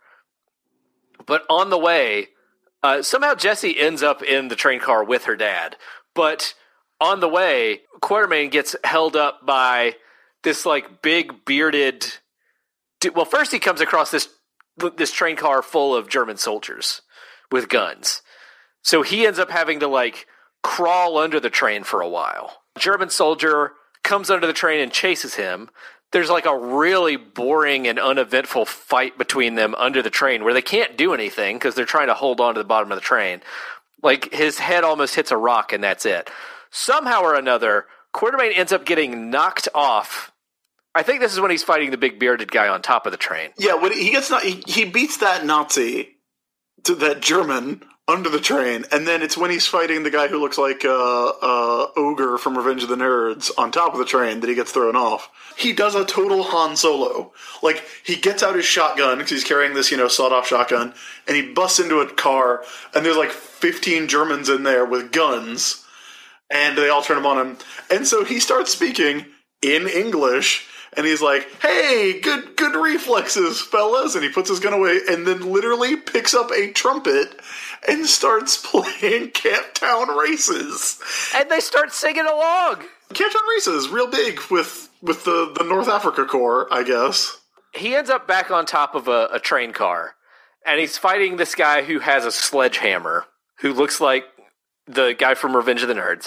but on the way... Uh, somehow Jessie ends up in the train car with her dad, but on the way, Quatermain gets held up by this like big bearded. Well, first he comes across this this train car full of German soldiers with guns, so he ends up having to like crawl under the train for a while. German soldier comes under the train and chases him. There's like a really boring and uneventful fight between them under the train where they can't do anything because they're trying to hold on to the bottom of the train. Like, his head almost hits a rock and that's it. Somehow or another, Quatermain ends up getting knocked off. I think this is when he's fighting the big bearded guy on top of the train. Yeah, when he gets not, he, he beats that Nazi, to that German, under the train, and then it's when he's fighting the guy who looks like uh, uh, Ogre from Revenge of the Nerds on top of the train that he gets thrown off. He does a total Han Solo. Like, he gets out his shotgun, because he's carrying this, you know, sawed-off shotgun, and he busts into a car, and there's like fifteen Germans in there with guns, and they all turn him on him. And so he starts speaking in English, and he's like, hey, good good reflexes, fellas, and he puts his gun away, and then literally picks up a trumpet and starts playing Camptown Races. And they start singing along. Camptown Races, real big with with the, the North Africa Corps, I guess. He ends up back on top of a, a train car, and he's fighting this guy who has a sledgehammer, who looks like the guy from Revenge of the Nerds.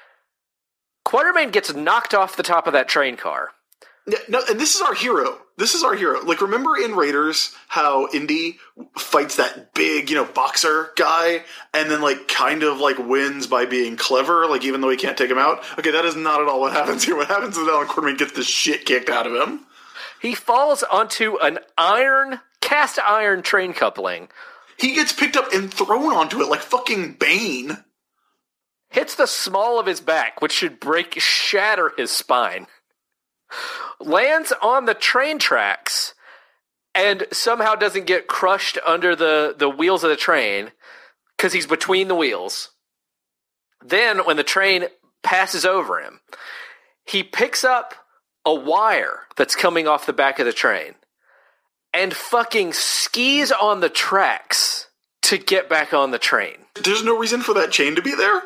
Quatermain gets knocked off the top of that train car. Yeah, no, and this is our hero. This is our hero. Like, remember in Raiders how Indy fights that big, you know, boxer guy, and then, like, kind of, like, wins by being clever, like, even though he can't take him out? Okay, that is not at all what happens here. What happens is Alan Quatermain gets the shit kicked out of him. He falls onto an iron, cast iron train coupling. He gets picked up and thrown onto it like fucking Bane. Hits the small of his back, which should break, shatter his spine. Lands on the train tracks and somehow doesn't get crushed under the, the wheels of the train because he's between the wheels. Then, when the train passes over him, he picks up a wire that's coming off the back of the train and fucking skis on the tracks to get back on the train. There's no reason for that chain to be there?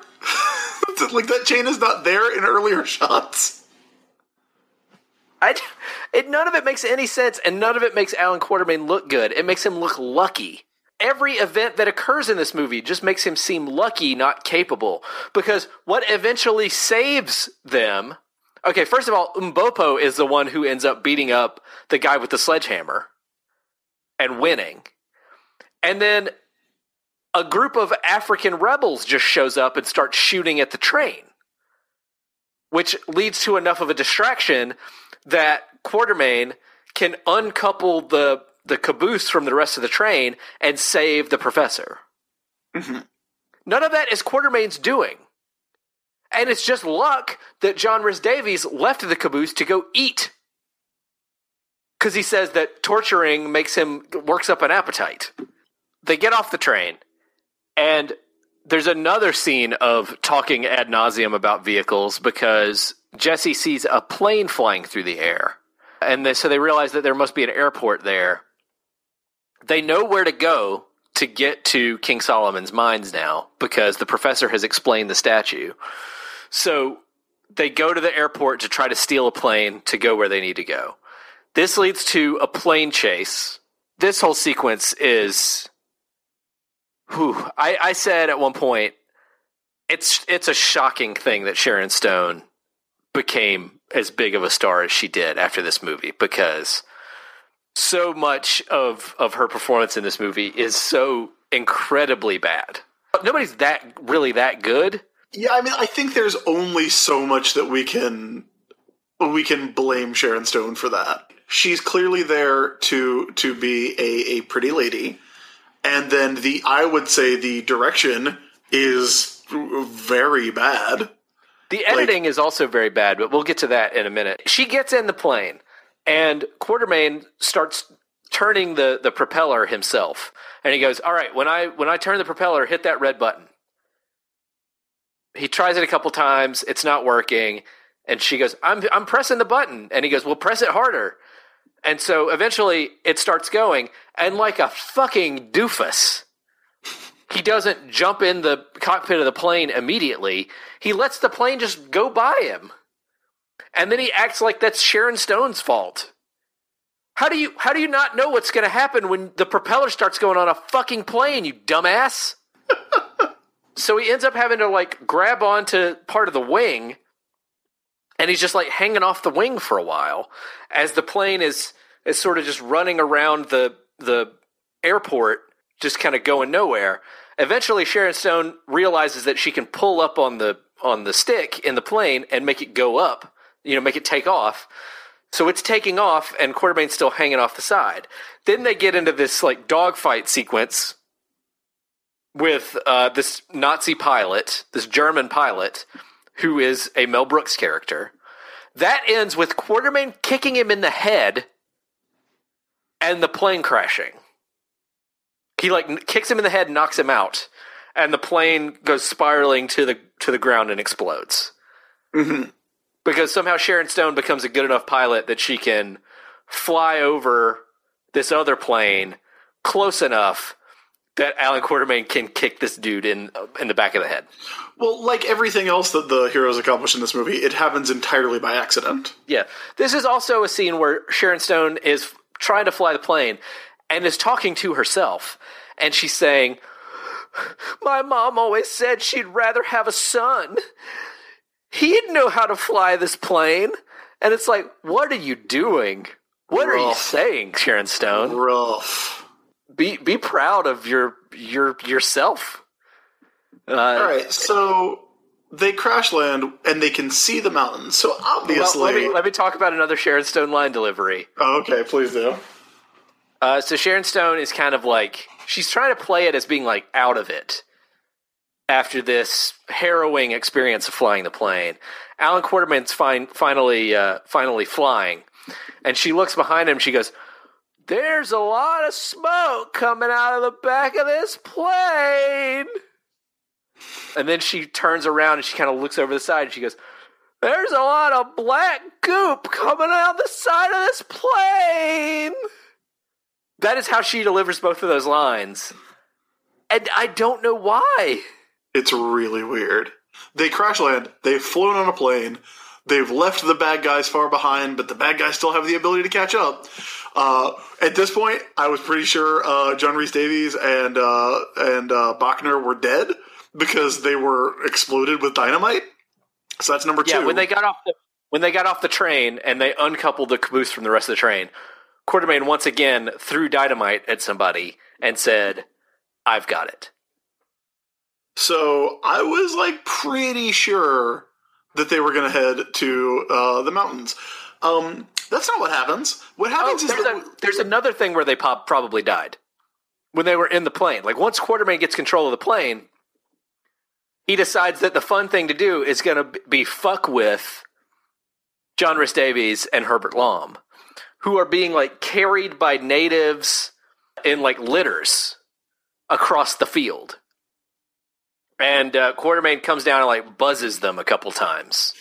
Like, that chain is not there in earlier shots. I, it it, none of it makes any sense, and none of it makes Alan Quartermain look good. It makes him look lucky. Every event that occurs in this movie just makes him seem lucky, not capable. Because what eventually saves them... Okay, first of all, Mbopo is the one who ends up beating up the guy with the sledgehammer and winning. And then a group of African rebels just shows up and starts shooting at the train, which leads to enough of a distraction that Quartermain can uncouple the, the caboose from the rest of the train and save the professor. Mm-hmm. None of that is Quartermain's doing. And it's just luck that John Rhys Davies left the caboose to go eat. Because he says that torturing makes him, works up an appetite. They get off the train, and there's another scene of talking ad nauseum about vehicles because Jesse sees a plane flying through the air. And they, so they realize that there must be an airport there. They know where to go to get to King Solomon's Mines now because the professor has explained the statue. So they go to the airport to try to steal a plane to go where they need to go. This leads to a plane chase. This whole sequence is... Whew, I, I said at one point, it's it's a shocking thing that Sharon Stone became as big of a star as she did after this movie, because so much of, of her performance in this movie is so incredibly bad. Nobody's that really that good. Yeah, I mean, I think there's only so much that we can we can blame Sharon Stone for that. She's clearly there to to be a, a pretty lady, and then the I would say the direction is very bad. The editing like, is also very bad, but we'll get to that in a minute. She gets in the plane, and Quartermain starts turning the, the propeller himself, and he goes, "All right, when I when I turn the propeller, hit that red button." He tries it a couple times. It's not working. And she goes, I'm I'm pressing the button. And he goes, well, press it harder. And so eventually it starts going. And like a fucking doofus, he doesn't jump in the cockpit of the plane immediately. He lets the plane just go by him. And then he acts like that's Sharon Stone's fault. How do you how do you not know what's going to happen when the propeller starts going on a fucking plane, you dumbass? So he ends up having to, like, grab onto part of the wing, and he's just, like, hanging off the wing for a while as the plane is is sort of just running around the the airport, just kind of going nowhere. Eventually, Sharon Stone realizes that she can pull up on the on the stick in the plane and make it go up, you know, make it take off. So it's taking off, and Quartermain's still hanging off the side. Then they get into this, like, dogfight sequence with uh, this Nazi pilot, this German pilot, who is a Mel Brooks character. That ends with Quartermain kicking him in the head and the plane crashing. He, like, kicks him in the head and knocks him out, and the plane goes spiraling to the to the ground and explodes. Mm-hmm. Because somehow Sharon Stone becomes a good enough pilot that she can fly over this other plane close enough that Alan Quartermain can kick this dude in in the back of the head. Well, like everything else that the heroes accomplish in this movie, it happens entirely by accident. Yeah. This is also a scene where Sharon Stone is trying to fly the plane and is talking to herself. And she's saying, my mom always said she'd rather have a son. He'd know how to fly this plane. And it's like, what are you doing? What Rough. Are you saying, Sharon Stone? Rough. Be be proud of your your yourself. Uh, All right, so they crash land and they can see the mountains. So obviously, well, let me let me talk about another Sharon Stone line delivery. Oh, okay, please do. Uh, so Sharon Stone is kind of like she's trying to play it as being like out of it after this harrowing experience of flying the plane. Alan Quartermain's fin- finally uh, finally flying, and she looks behind him. And she goes, there's a lot of smoke coming out of the back of this plane. And then she turns around and she kind of looks over the side and she goes, there's a lot of black goop coming out the side of this plane. That is how she delivers both of those lines. And I don't know why. It's really weird. They crash land. They've flown on a plane. They've left the bad guys far behind, but the bad guys still have the ability to catch up. Uh, at this point, I was pretty sure uh, John Rhys Davies and uh, and uh, Bachner were dead because they were exploded with dynamite. So that's number two. Yeah, when they got off the when they got off the train and they uncoupled the caboose from the rest of the train, Quartermain once again threw dynamite at somebody and said, "I've got it." So I was like pretty sure that they were going to head to uh, the mountains. Um, that's not what happens. What happens Oh, is there's, that a, there's another thing where they pop, probably died when they were in the plane. Like once Quartermain gets control of the plane, he decides that the fun thing to do is going to be fuck with John Rhys Davies and Herbert Lom, who are being like carried by natives in like litters across the field. And uh, Quartermain comes down and like buzzes them a couple times.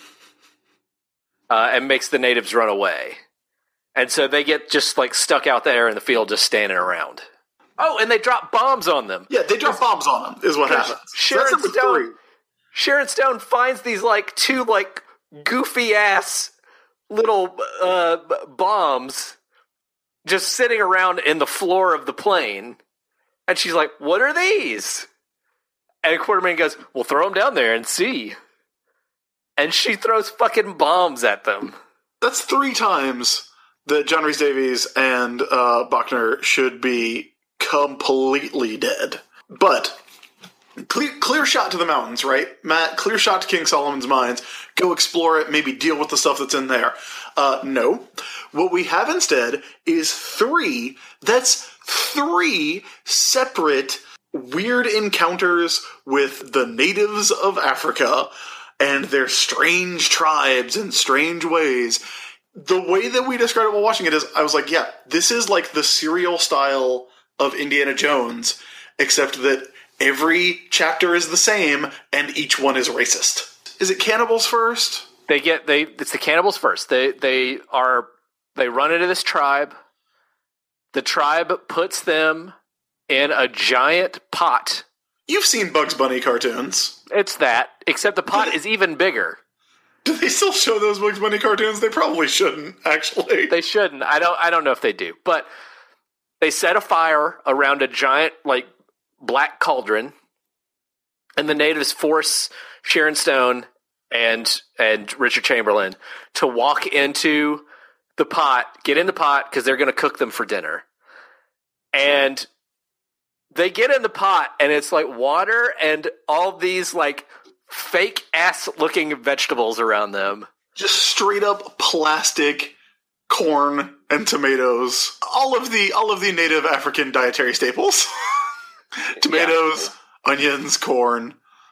Uh, and makes the natives run away. And so they get just like stuck out there in the field just standing around. Oh, and they drop bombs on them. yeah, they drop bombs on them is what happens. So Sharon that's number Stone, three. Sharon Stone finds these like two like goofy ass little uh, b- bombs just sitting around in the floor of the plane. And she's like, "What are these?" And Quartermain goes, "We'll throw them down there and see." And she throws fucking bombs at them. That's three times that John Rhys Davies and uh, Bachner should be completely dead. But clear, clear shot to the mountains, right? Matt, clear shot to King Solomon's Mines. Go explore it, maybe deal with the stuff that's in there. Uh, no. What we have instead is three, that's three separate weird encounters with the natives of Africa and their strange tribes and strange ways. The way that we described it while watching it is, I was like, yeah, this is like the serial style of Indiana Jones, except that every chapter is the same and each one is racist. Is it cannibals first? They get they it's the cannibals first. They they are they run into this tribe. The tribe puts them in a giant pot. You've seen Bugs Bunny cartoons. It's that, except the pot is even bigger. Do they still show those Bugs Bunny cartoons? They probably shouldn't, actually. They shouldn't. I don't I don't know if they do. But they set a fire around a giant like black cauldron, and the natives force Sharon Stone and and Richard Chamberlain to walk into the pot, get in the pot because they're going to cook them for dinner. And they get in the pot, and it's like water and all these like fake ass looking vegetables around them. Just straight up plastic corn and tomatoes. All of the all of the native African dietary staples. Tomatoes, yeah. Onions, corn.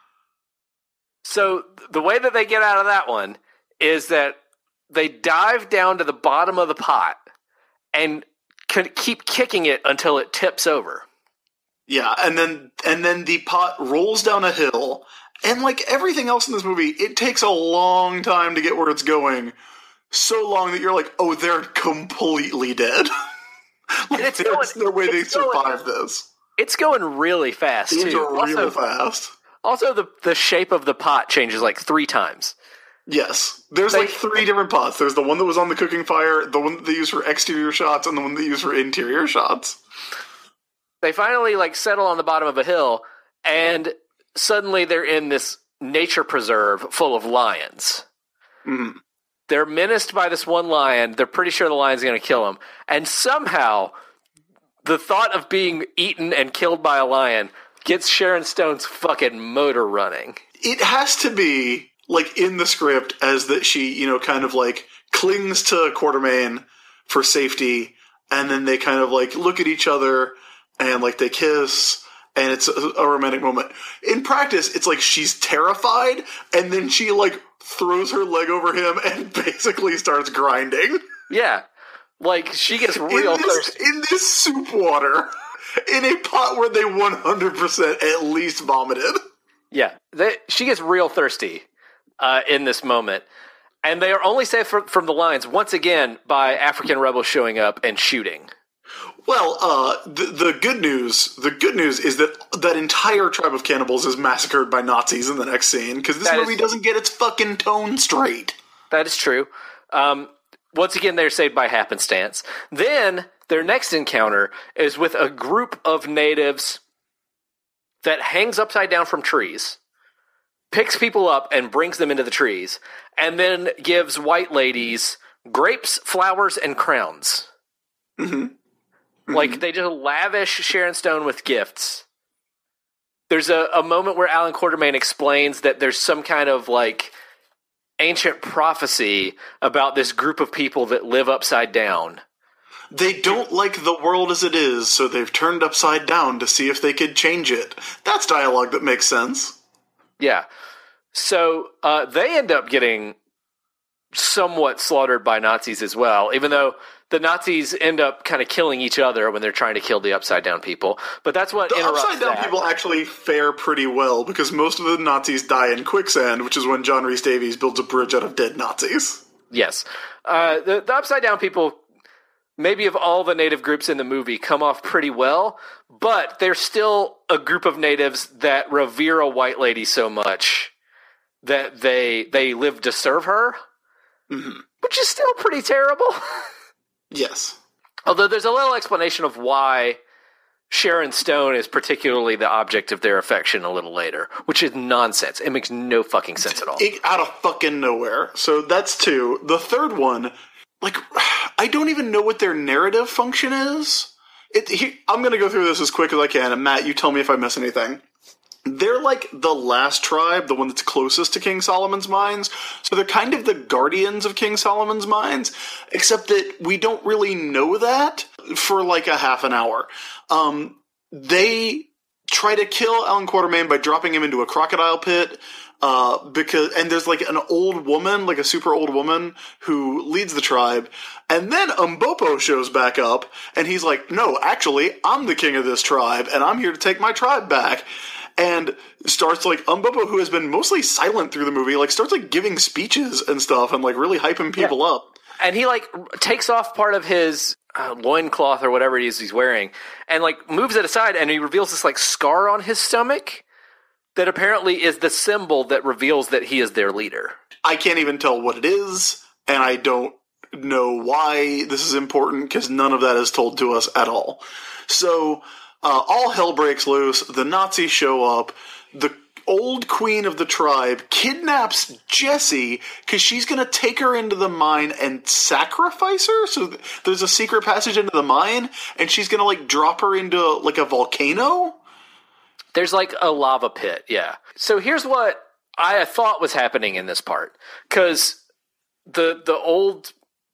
So the way that they get out of that one is that they dive down to the bottom of the pot and can keep kicking it until it tips over. Yeah, and then and then the pot rolls down a hill, and like everything else in this movie, it takes a long time to get where it's going. So long that you're like, oh, they're completely dead. Like, it's there's going, no way they going, survive this. It's going really fast, It's too. real also, fast. Also, the, the shape of the pot changes like three times. Yes. There's They- like three different pots. There's the one that was on the cooking fire, the one that they use for exterior shots, and the one they use for interior shots. They finally like settle on the bottom of a hill, and suddenly they're in this nature preserve full of lions. Mm-hmm. They're menaced by this one lion. They're pretty sure the lion's going to kill them. And somehow, the thought of being eaten and killed by a lion gets Sharon Stone's fucking motor running. It has to be, like, in the script as that she, you know, kind of, like, clings to Quartermain for safety, and then they kind of, like, look at each other, and, like, they kiss, and it's a, a romantic moment. In practice, it's like she's terrified, and then she, like, throws her leg over him and basically starts grinding. Yeah. Like, she gets real in this, thirsty. In this soup water, in a pot where they one hundred percent at least vomited. Yeah. They, she gets real thirsty uh, in this moment. And they are only saved from, from the lions, once again, by African rebels showing up and shooting. Well, uh, the, the good news, the good news is that that entire tribe of cannibals is massacred by Nazis in the next scene, because this That movie is- doesn't get its fucking tone straight. That is true. Um, once again, they're saved by happenstance. Then their next encounter is with a group of natives that hangs upside down from trees, picks people up and brings them into the trees, and then gives white ladies grapes, flowers, and crowns. Mm-hmm. Mm-hmm. Like, they just lavish Sharon Stone with gifts. There's a, a moment where Alan Quartermain explains that there's some kind of, like, ancient prophecy about this group of people that live upside down. They don't like the world as it is, so they've turned upside down to see if they could change it. That's dialogue that makes sense. Yeah. So uh, they end up getting somewhat slaughtered by Nazis as well, even though the Nazis end up kind of killing each other when they're trying to kill the upside down people. But that's what The interrupts upside down that. people actually fare pretty well, because most of the Nazis die in quicksand, which is when John Rhys Davies builds a bridge out of dead Nazis. Yes. Uh, the, the upside down people, maybe of all the native groups in the movie, come off pretty well, but they're still a group of natives that revere a white lady so much that they they live to serve her, Mm-hmm. which is still pretty terrible. Yes. Although there's a little explanation of why Sharon Stone is particularly the object of their affection a little later, which is nonsense. It makes no fucking sense at all. It, out of fucking nowhere. So that's two. The third one, like, I don't even know what their narrative function is. It, he, I'm going to go through this as quick as I can, and Matt, you tell me if I miss anything. They're like the last tribe, the one that's closest to King Solomon's Mines. So they're kind of the guardians of King Solomon's Mines, except that we don't really know that for like a half an hour. Um, they try to kill Alan Quartermain by dropping him into a crocodile pit. Uh, because, and there's like an old woman, like a super old woman who leads the tribe. And then Umbopo shows back up and he's like, no, actually, I'm the king of this tribe and I'm here to take my tribe back. And starts, like, Umbopo, who has been mostly silent through the movie, like, starts, like, giving speeches and stuff and, like, really hyping people Yeah. up. And he, like, takes off part of his uh, loincloth or whatever it is he's wearing and, like, moves it aside, and he reveals this, like, scar on his stomach that apparently is the symbol that reveals that he is their leader. I can't even tell what it is, and I don't know why this is important, because none of that is told to us at all. So... Uh, all hell breaks loose, the Nazis show up, the old queen of the tribe kidnaps Jessie because she's going to take her into the mine and sacrifice her, so th- there's a secret passage into the mine, and she's going to, like, drop her into, like, a volcano? There's, like, a lava pit, yeah. So here's what I thought was happening in this part, because the, the old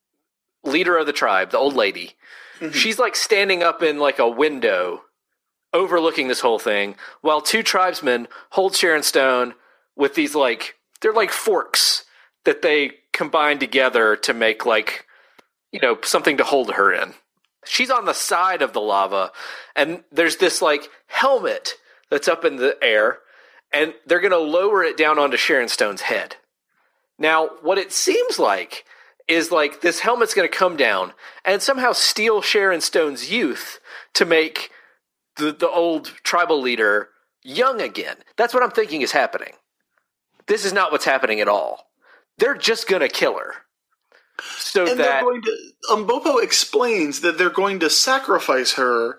leader of the tribe, the old lady, mm-hmm. she's, like, standing up in, like, a window overlooking this whole thing, while two tribesmen hold Sharon Stone with these, like, they're like forks that they combine together to make, like, you know, something to hold her in. She's on the side of the lava, and there's this, like, helmet that's up in the air, and they're going to lower it down onto Sharon Stone's head. Now, what it seems like is, like, this helmet's going to come down and somehow steal Sharon Stone's youth to make the the old tribal leader young again. That's what I'm thinking is happening. This is not what's happening at all. They're just going to kill her. So and that they're going to, Umbopo explains that they're going to sacrifice her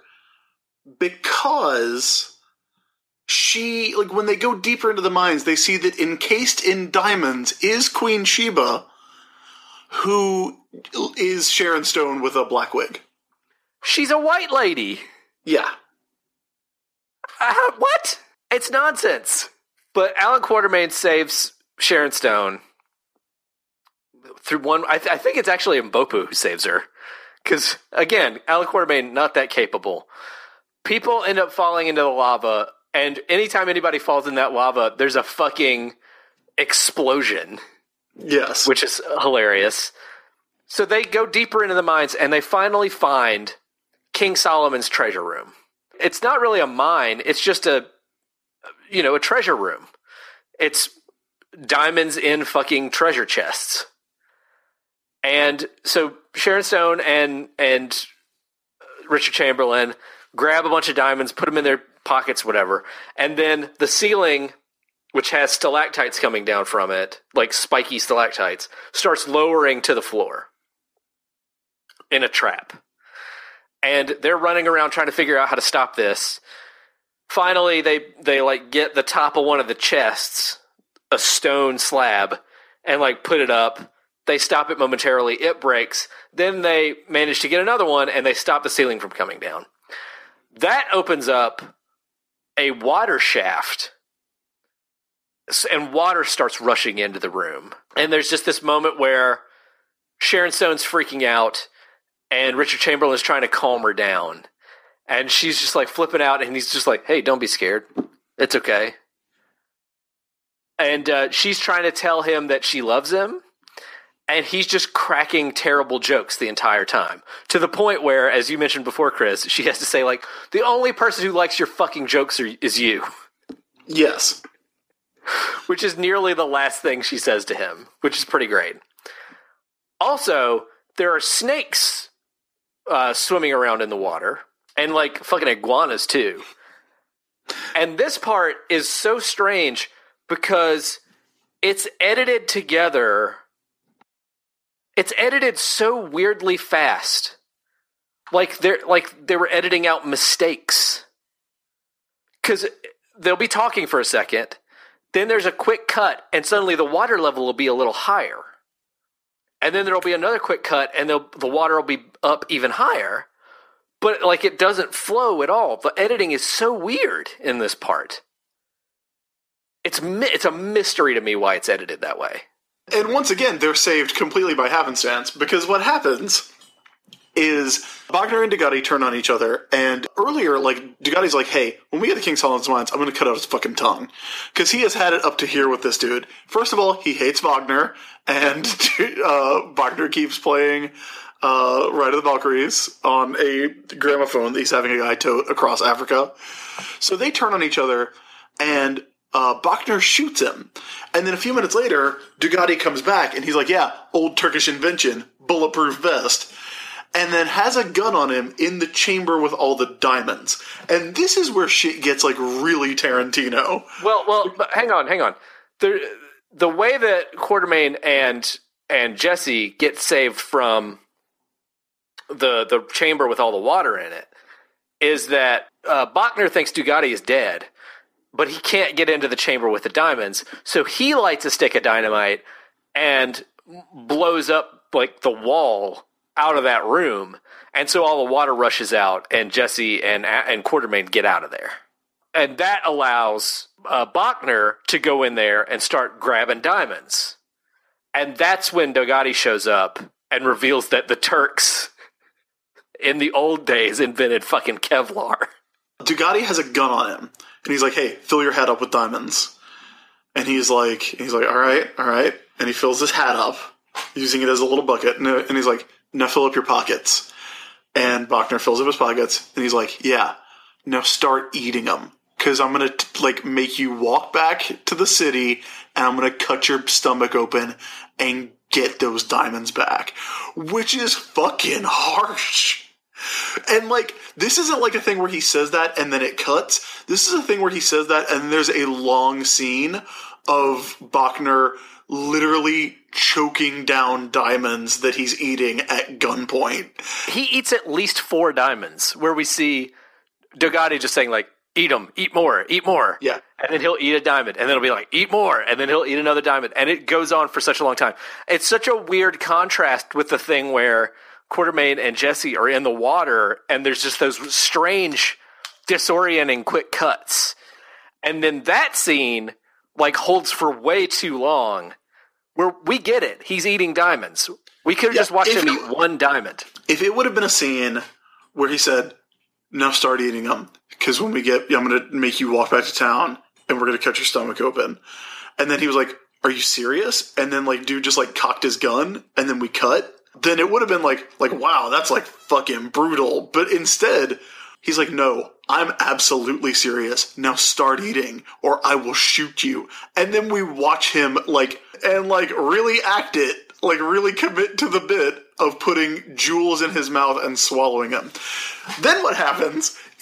because she, like, when they go deeper into the mines, they see that encased in diamonds is Queen Sheba, who is Sharon Stone with a black wig. she's a white lady. Yeah. Uh, what? It's nonsense. But Alan Quartermain saves Sharon Stone through one. I, th- I think it's actually Umbopo who saves her. Because, again, Alan Quartermain, not that capable. People end up falling into the lava, and anytime anybody falls in that lava, there's a fucking explosion. Yes. Which is hilarious. So they go deeper into the mines, and they finally find King Solomon's treasure room. It's not really a mine. It's just a, you know, a treasure room. It's diamonds in fucking treasure chests. And so Sharon Stone and and Richard Chamberlain grab a bunch of diamonds, put them in their pockets, whatever. And then the ceiling which has stalactites coming down from it, like spiky stalactites, starts lowering to the floor in a trap. And they're running around trying to figure out how to stop this. Finally, they, they like get the top of one of the chests, a stone slab, and like put it up. They stop it momentarily. It breaks. Then they manage to get another one, and they stop the ceiling from coming down. That opens up a water shaft, and water starts rushing into the room. And there's just this moment where Sharon Stone's freaking out, and Richard Chamberlain's trying to calm her down. And she's just like flipping out, and he's just like, hey, don't be scared. It's okay. And uh, she's trying to tell him that she loves him, and he's just cracking terrible jokes the entire time. To the point where, as you mentioned before, Chris, she has to say, like, the only person who likes your fucking jokes are, is you. Yes. Which is nearly the last thing she says to him, which is pretty great. Also, there are snakes uh, swimming around in the water, and, like, fucking iguanas, too. And this part is so strange because it's edited together. It's edited so weirdly fast. Like they're like they were editing out mistakes. Because they'll be talking for a second, then there's a quick cut, and suddenly the water level will be a little higher. And then there'll be another quick cut, and the water will be up even higher. But like it doesn't flow at all. The editing is so weird in this part. It's it's a mystery to me why it's edited that way. And once again, they're saved completely by happenstance, because what happens is Wagner and Dugatti turn on each other, and earlier, like, Dugatti's like, hey, when we get the King Solomon's Mines, I'm going to cut out his fucking tongue. Because he has had it up to here with this dude. First of all, he hates Wagner, and uh, Wagner keeps playing uh, Ride of the Valkyries on a gramophone that he's having a guy tote across Africa. So they turn on each other, and Uh, Bachner shoots him. And then a few minutes later, Dugatti comes back, and he's like, yeah, old Turkish invention, bulletproof vest. And then has a gun on him in the chamber with all the diamonds. And this is where shit gets, like, really Tarantino. Well, well, but hang on, hang on. The, the way that Quartermain and and Jesse get saved from the, the chamber with all the water in it is that uh, Bachner thinks Dugatti is dead, but he can't get into the chamber with the diamonds, so he lights a stick of dynamite and blows up, like, the wall out of that room, and so all the water rushes out, and Jesse and and Quartermain get out of there. And that allows uh, Bachner to go in there and start grabbing diamonds. And that's when Dugatti shows up and reveals that the Turks, in the old days, invented fucking Kevlar. Dugatti has a gun on him. And he's like, hey, fill your hat up with diamonds. And he's like, he's like, all right, all right. And he fills his hat up, using it as a little bucket. And, and he's like, now fill up your pockets. And Bachner fills up his pockets. And he's like, yeah, now start eating them. Because I'm going to, like, make you walk back to the city, and I'm going to cut your stomach open and get those diamonds back. Which is fucking harsh. And, like, this isn't like a thing where he says that and then it cuts. This is a thing where he says that and there's a long scene of Bachner literally choking down diamonds that he's eating at gunpoint. He eats at least four diamonds, where we see Dugatti just saying, like, eat them, eat more, eat more. Yeah. And then he'll eat a diamond, and then it'll be like, eat more, and then he'll eat another diamond. And it goes on for such a long time. It's such a weird contrast with the thing where Quartermain and Jesse are in the water, and there's just those strange, disorienting quick cuts. And then that scene, like, holds for way too long, where we get it. He's eating diamonds. We could have Yeah, just watched him it, eat one diamond. If it would have been a scene where he said, now start eating them, because when we get, I'm going to make you walk back to town, and we're going to cut your stomach open. And then he was like, are you serious? And then, like, dude just, like, cocked his gun, and then we cut. Then it would have been like, like, wow, that's, like, fucking brutal. But instead, he's like, no, I'm absolutely serious. Now start eating, or I will shoot you. And then we watch him, like, and, like, really act it, like, really commit to the bit of putting jewels in his mouth and swallowing them. Then what happens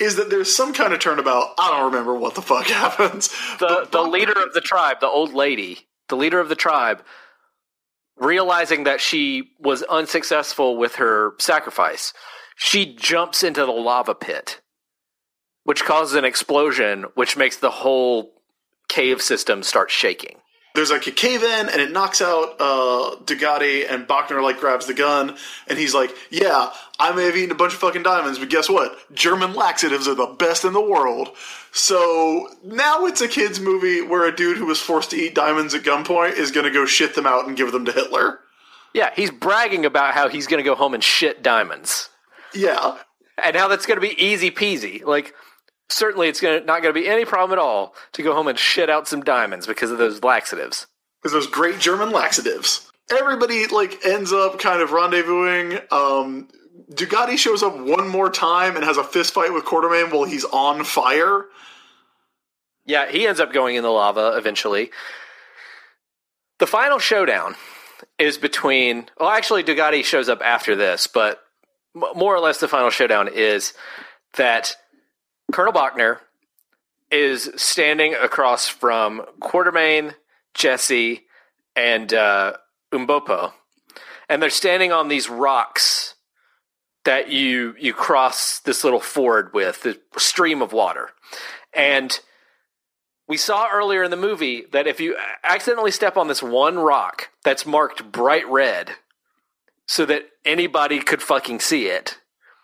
is that there's some kind of turnabout. I don't remember what the fuck happens. The But the Bachner- leader of the tribe, the old lady, the leader of the tribe, realizing that she was unsuccessful with her sacrifice, she jumps into the lava pit, which causes an explosion, which makes the whole cave system start shaking. There's like a cave in, and it knocks out uh, Dugatti, and Bachner like grabs the gun, and he's like, "Yeah, I may have eaten a bunch of fucking diamonds, but guess what? German laxatives are the best in the world." So now it's a kids' movie where a dude who was forced to eat diamonds at gunpoint is going to go shit them out and give them to Hitler. Yeah, he's bragging about how he's going to go home and shit diamonds, Yeah, and how that's going to be easy peasy. Like, certainly it's gonna, not going to be any problem at all to go home and shit out some diamonds because of those laxatives. because those great German laxatives. Everybody like ends up kind of rendezvousing. Um, Dugatti shows up one more time and has a fist fight with Quartermain while he's on fire. Yeah, he ends up going in the lava eventually. The final showdown is between... Well, actually, Dugatti shows up after this, but m- more or less the final showdown is that Colonel Bachner is standing across from Quartermain, Jesse, and uh, Umbopo. And they're standing on these rocks that you you cross this little ford with, the stream of water. And we saw earlier in the movie that if you accidentally step on this one rock that's marked bright red so that anybody could fucking see it,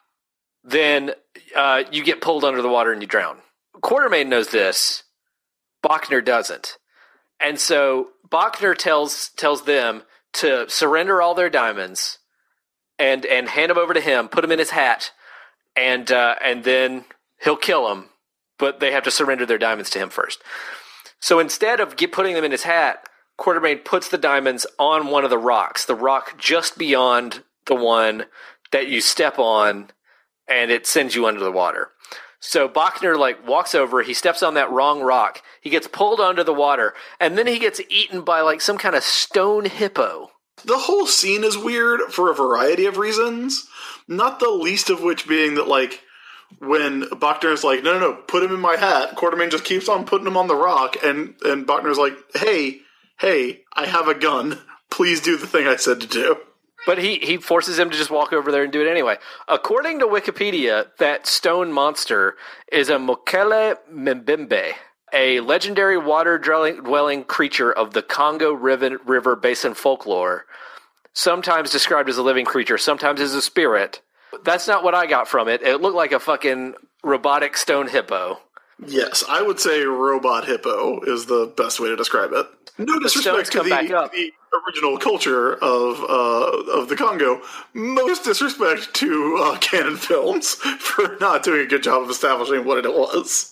then uh, you get pulled under the water and you drown. Quartermain knows this. Bachner doesn't. And so Bachner tells tells them to surrender all their diamonds and and hand them over to him, put them in his hat, and uh, and then he'll kill them. But they have to surrender their diamonds to him first. So instead of get, putting them in his hat, Quartermain puts the diamonds on one of the rocks, the rock just beyond the one that you step on, and it sends you under the water. So Bachner like walks over, he steps on that wrong rock, he gets pulled under the water, and then he gets eaten by like some kind of stone hippo. The whole scene is weird for a variety of reasons, not the least of which being that, like, when Bachner's like, no, no, no, put him in my hat, Quartermain just keeps on putting him on the rock, and, and Bachner's like, hey, hey, I have a gun. Please do the thing I said to do. But he, he forces him to just walk over there and do it anyway. According to Wikipedia, that stone monster is a Mokele Mbembe, a legendary water-dwelling creature of the Congo River, River Basin folklore, sometimes described as a living creature, sometimes as a spirit. That's not what I got from it. It looked like a fucking robotic stone hippo. Yes, I would say robot hippo is the best way to describe it. No disrespect to come the, back up. the original culture of uh, of the Congo. Most disrespect to uh, Canon Films for not doing a good job of establishing what it was.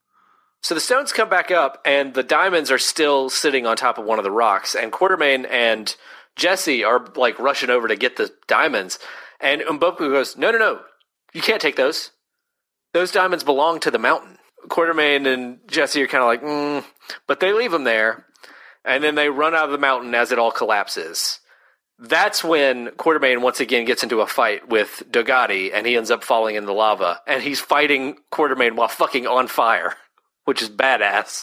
So the stones come back up, and the diamonds are still sitting on top of one of the rocks, and Quartermain and Jesse are, like, rushing over to get the diamonds, and Umboku goes, no, no, no, you can't take those. Those diamonds belong to the mountain. Quartermain and Jesse are kind of like, mm, but they leave them there, and then they run out of the mountain as it all collapses. That's when Quartermain once again gets into a fight with Dugatti, and he ends up falling in the lava, and he's fighting Quartermain while fucking on fire, which is badass.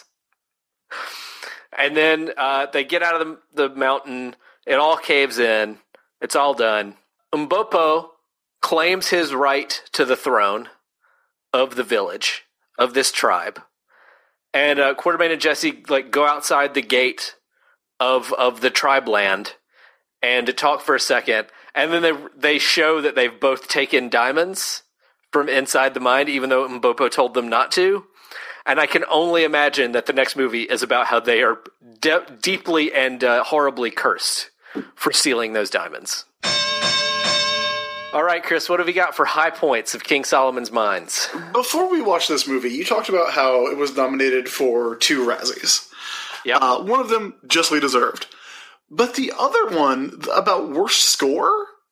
And then uh, they get out of the, the mountain, it all caves in, it's all done. Umbopo claims his right to the throne of the village, of this tribe. And uh, Quartermain and Jesse like go outside the gate of of the tribe land and talk for a second. And then they they show that they've both taken diamonds from inside the mine, even though Umbopo told them not to. And I can only imagine that the next movie is about how they are de- deeply and uh, horribly cursed for stealing those diamonds. All right, Chris, what have you got for high points of King Solomon's Mines? Before we watched this movie, you talked about how it was nominated for two Razzies. Yep. Uh, one of them justly deserved. But the other one, about worst score,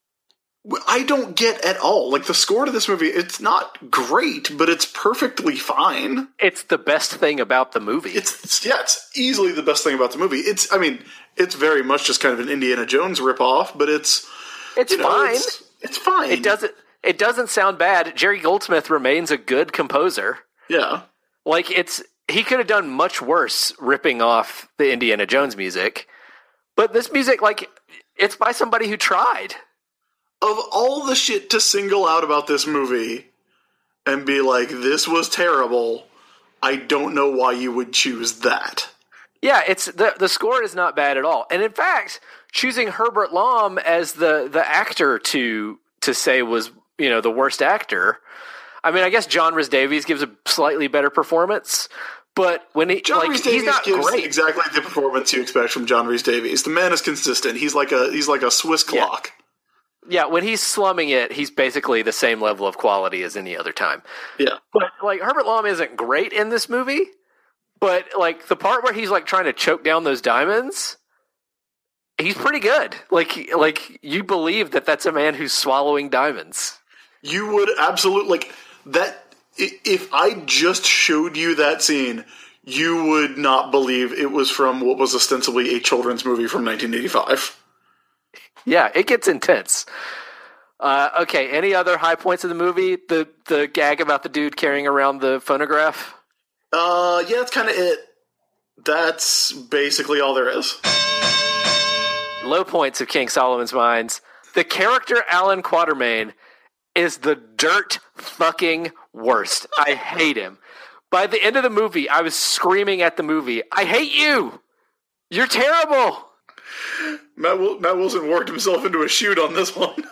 I don't get at all. Like, the score to this movie, it's not great, but it's perfectly fine. It's the best thing about the movie. It's, yeah, it's easily the best thing about the movie. It's, I mean, it's very much just kind of an Indiana Jones ripoff, but it's... It's you know, fine. It's, it's fine. It doesn't It doesn't sound bad. Jerry Goldsmith remains a good composer. Yeah. Like, it's he could have done much worse ripping off the Indiana Jones music. But this music, like, it's by somebody who tried. Of all the shit to single out about this movie and be like, this was terrible, I don't know why you would choose that. Yeah, it's the the score is not bad at all. And in fact, choosing Herbert Lom as the, the actor to to say was, you know, the worst actor. I mean, I guess John Rhys Davies gives a slightly better performance, but when he John like, Rhys he's Davies not gives great. exactly the performance you expect from John Rhys Davies. The man is consistent. He's like a he's like a Swiss clock. Yeah. yeah, when he's slumming it, he's basically the same level of quality as any other time. Yeah. But like Herbert Lom isn't great in this movie, but like the part where he's like trying to choke down those diamonds, he's pretty good. Like like you believe that that's a man who's swallowing diamonds. You would absolutely like that. If I just showed you that scene, you would not believe it was from what was ostensibly a children's movie from nineteen eighty-five. Yeah, it gets intense. Uh, okay, any other high points of the movie? The the gag about the dude carrying around the phonograph? Uh, yeah, that's kind of it. That's basically all there is. Low points of King Solomon's Mines. The character Alan Quatermain is the dirt fucking worst. I hate him. By the end of the movie, I was screaming at the movie, I hate you! You're terrible! Matt, Wil- Matt Wilson worked himself into a shoot on this one.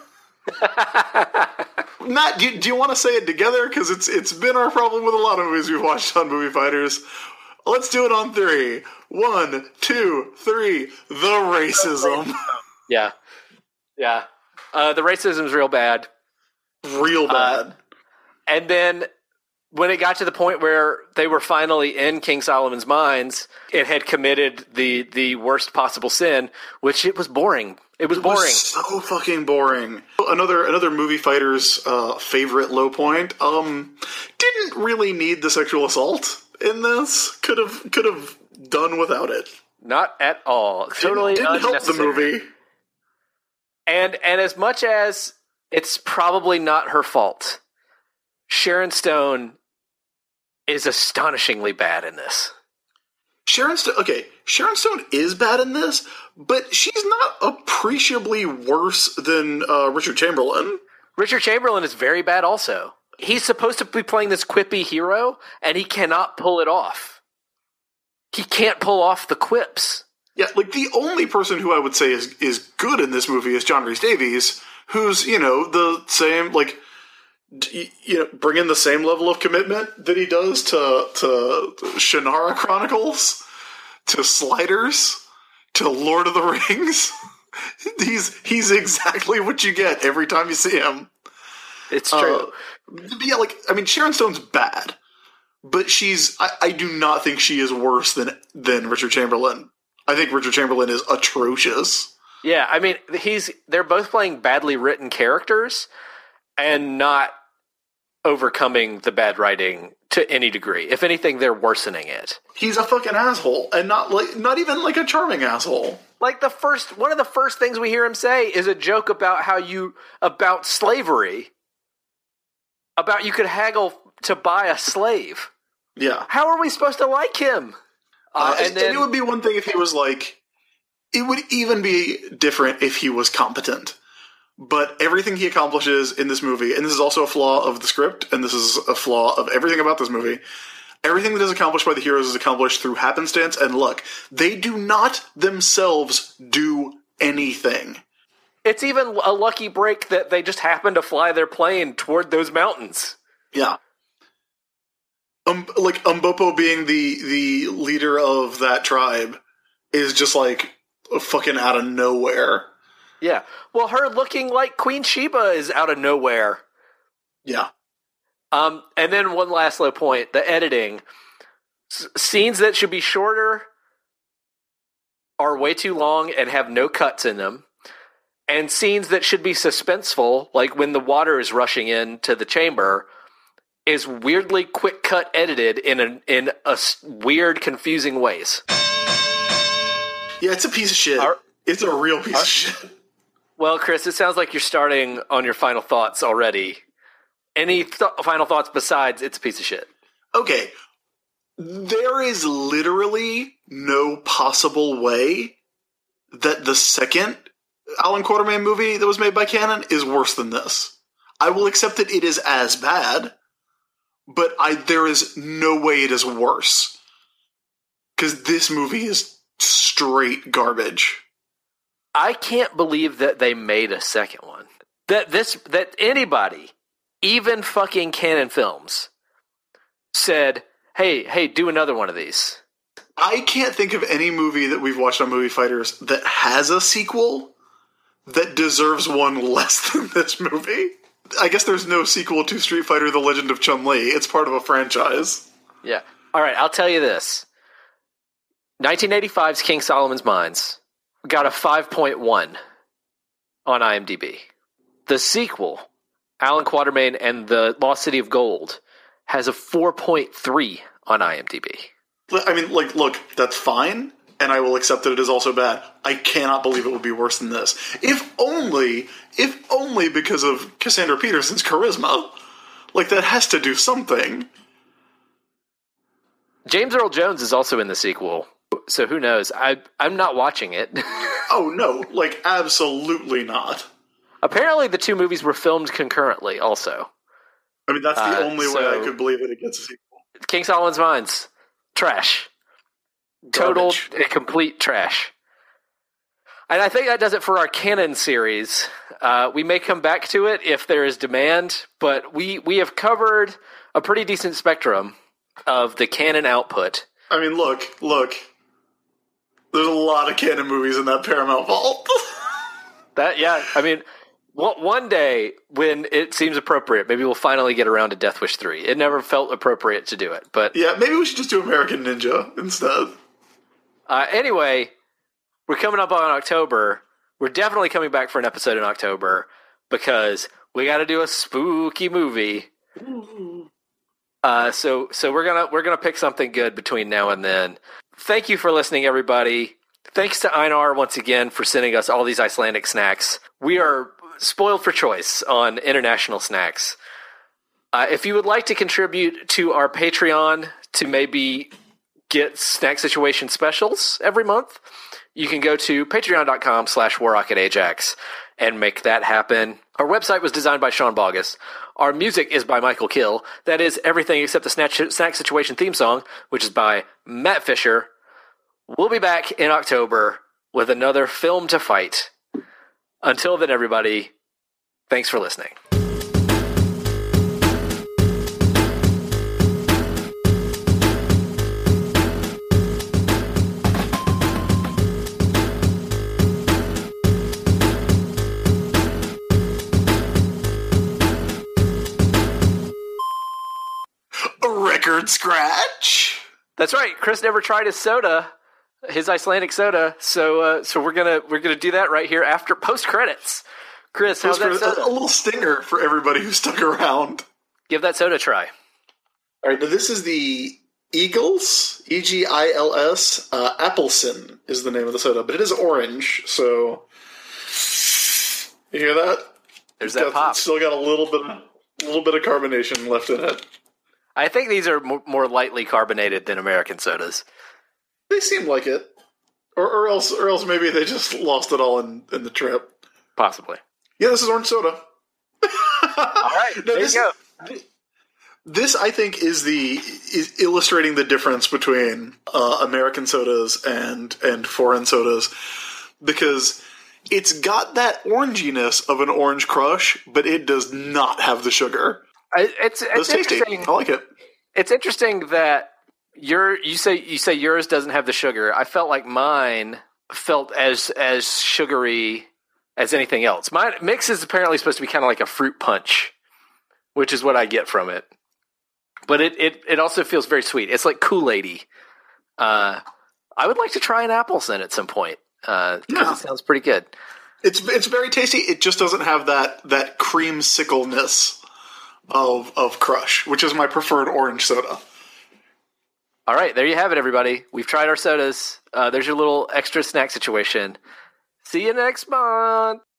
Matt, do you, do you want to say it together? Because it's it's been our problem with a lot of movies we've watched on Movie Fighters. Let's do it on three. One, two, three. The racism. Yeah. Yeah. Uh, the racism's real bad. Real bad. Uh, and then when it got to the point where they were finally in King Solomon's Mines, it had committed the the worst possible sin, which it was boring. It was It boring. was so fucking boring. Another another Movie Fighter's uh, favorite low point. Um, didn't really need the sexual assault in this. Could have could have done without it. Not at all. Totally didn't, didn't help the unnecessary. movie. And and as much as it's probably not her fault, Sharon Stone is astonishingly bad in this. Sharon Stone, okay, Sharon Stone is bad in this, but she's not appreciably worse than uh, Richard Chamberlain. Richard Chamberlain is very bad also. He's supposed to be playing this quippy hero, and he cannot pull it off. He can't pull off the quips. Yeah, like the only person who I would say is is good in this movie is John Rhys Davies, who's, you know, the same, like, d- you know, bring in the same level of commitment that he does to, to Shannara Chronicles, to Sliders, to Lord of the Rings. he's he's exactly what you get every time you see him. It's true. Uh, yeah, like, I mean, Sharon Stone's bad, but she's, I, I do not think she is worse than than Richard Chamberlain. I think Richard Chamberlain is atrocious. Yeah, I mean, he's they're both playing badly written characters and not overcoming the bad writing to any degree. If anything, they're worsening it. He's a fucking asshole, and not like not even like a charming asshole. Like the first one of the first things we hear him say is a joke about how you about slavery. About you could haggle to buy a slave. Yeah. How are we supposed to like him? Uh, Uh, and and, then and it would be one thing if he was like, it would even be different if he was competent. But everything he accomplishes in this movie, and this is also a flaw of the script, and this is a flaw of everything about this movie, everything that is accomplished by the heroes is accomplished through happenstance and luck. They do not themselves do anything. it's even a lucky break that they just happen to fly their plane toward those mountains. Yeah. Um, like, Umbopo being the, the leader of that tribe is just, like, fucking out of nowhere. Yeah. Well, her looking like Queen Sheba is out of nowhere. Yeah. Um, and then one last low point, the editing. S- scenes that should be shorter are way too long and have no cuts in them. And scenes that should be suspenseful, like when the water is rushing into the chamber, is weirdly quick cut edited in a, in a s- weird, confusing ways. Yeah, it's a piece of shit. Our- it's a real piece our- of shit. Well, Chris, it sounds like you're starting on your final thoughts already. Any th- final thoughts besides it's a piece of shit? Okay. There is literally no possible way that the second Alan Quatermain movie that was made by Cannon is worse than this. I will accept that it is as bad, but I there is no way it is worse. Because this movie is straight garbage. I can't believe that they made a second one. That this that anybody, even fucking Cannon Films, said, "Hey, hey, do another one of these." I can't think of any movie that we've watched on Movie Fighters that has a sequel that deserves one less than this movie. I guess there's no sequel to Street Fighter: The Legend of Chun-Li. It's part of a franchise. Yeah. All right, I'll tell you this. nineteen eighty-five's King Solomon's Mines got a five point one on IMDb. The sequel, Alan Quatermain and the Lost City of Gold, has a four point three on IMDb. I mean, like, look, that's fine, and I will accept that it is also bad. I cannot believe it would be worse than this. If only, if only because of Cassandra Peterson's charisma. Like, that has to do something. James Earl Jones is also in the sequel, so who knows? I, I'm not watching it. Oh, no, like, absolutely not. Apparently the two movies were filmed concurrently also. I mean, that's the Uh, only so- way I could believe that it gets a sequel. King Solomon's Mines, trash. Total Garbage. and complete trash. And I think that does it for our Canon series. Uh, we may come back to it if there is demand, but we, we have covered a pretty decent spectrum of the Canon output. I mean, look, look. There's a lot of Canon movies in that Paramount vault. That yeah, I mean, one one day when it seems appropriate, maybe we'll finally get around to Death Wish three. It never felt appropriate to do it, but Yeah, maybe we should just do American Ninja instead. uh, anyway, we're coming up on October. We're definitely coming back for an episode in October because we got to do a spooky movie. Uh, so so we're gonna we're gonna pick something good between now and then. Thank you for listening, everybody. Thanks to Einar once again for sending us all these Icelandic snacks. We are spoiled for choice on international snacks. Uh, if you would like to contribute to our Patreon to maybe get Snack Situation specials every month, you can go to patreon.com slash warrocketajax and make that happen. Our website was designed by Sean Bogus. Our music is by Michael Kill. That is everything except the Snack, Snack Situation theme song, which is by Matt Fisher. We'll be back in October with another film to fight. Until then, everybody, thanks for listening. A record scratch? That's right. Chris never tried his soda, his Icelandic soda. So, uh, so we're gonna we're gonna do that right here after post credits. Chris, how's Just that for a, a soda? little stinger for everybody who stuck around. Give that soda a try. All right, now this is the Eagles, E G I L S. Uh, Appleson is the name of the soda, but it is orange, so... You hear that? There's It's that got- pop. It's still got a little bit, a little bit of carbonation left in it. I think these are mo- more lightly carbonated than American sodas. They seem like it. Or, or else or else maybe they just lost it all in, in the trip. Possibly. Yeah, this is orange soda. All right, there this, you go. This, I think, is the is illustrating the difference between uh, American sodas and and foreign sodas, because it's got that oranginess of an Orange Crush, but it does not have the sugar. I, it's It's it's tasty. interesting. I like it. It's interesting that your you say you say yours doesn't have the sugar. I felt like mine felt as as sugary as anything else. Mine mix is apparently supposed to be kind of like a fruit punch, which is what I get from it. But it it, it also feels very sweet. It's like Kool-Aid-y. Uh, I would like to try an Appleton at some point because Yeah. it sounds pretty good. It's it's very tasty. It just doesn't have that that creamsicleness of of Crush, which is my preferred orange soda. All right, there you have it, everybody. We've tried our sodas. Uh, there's your little extra snack situation. See you next month.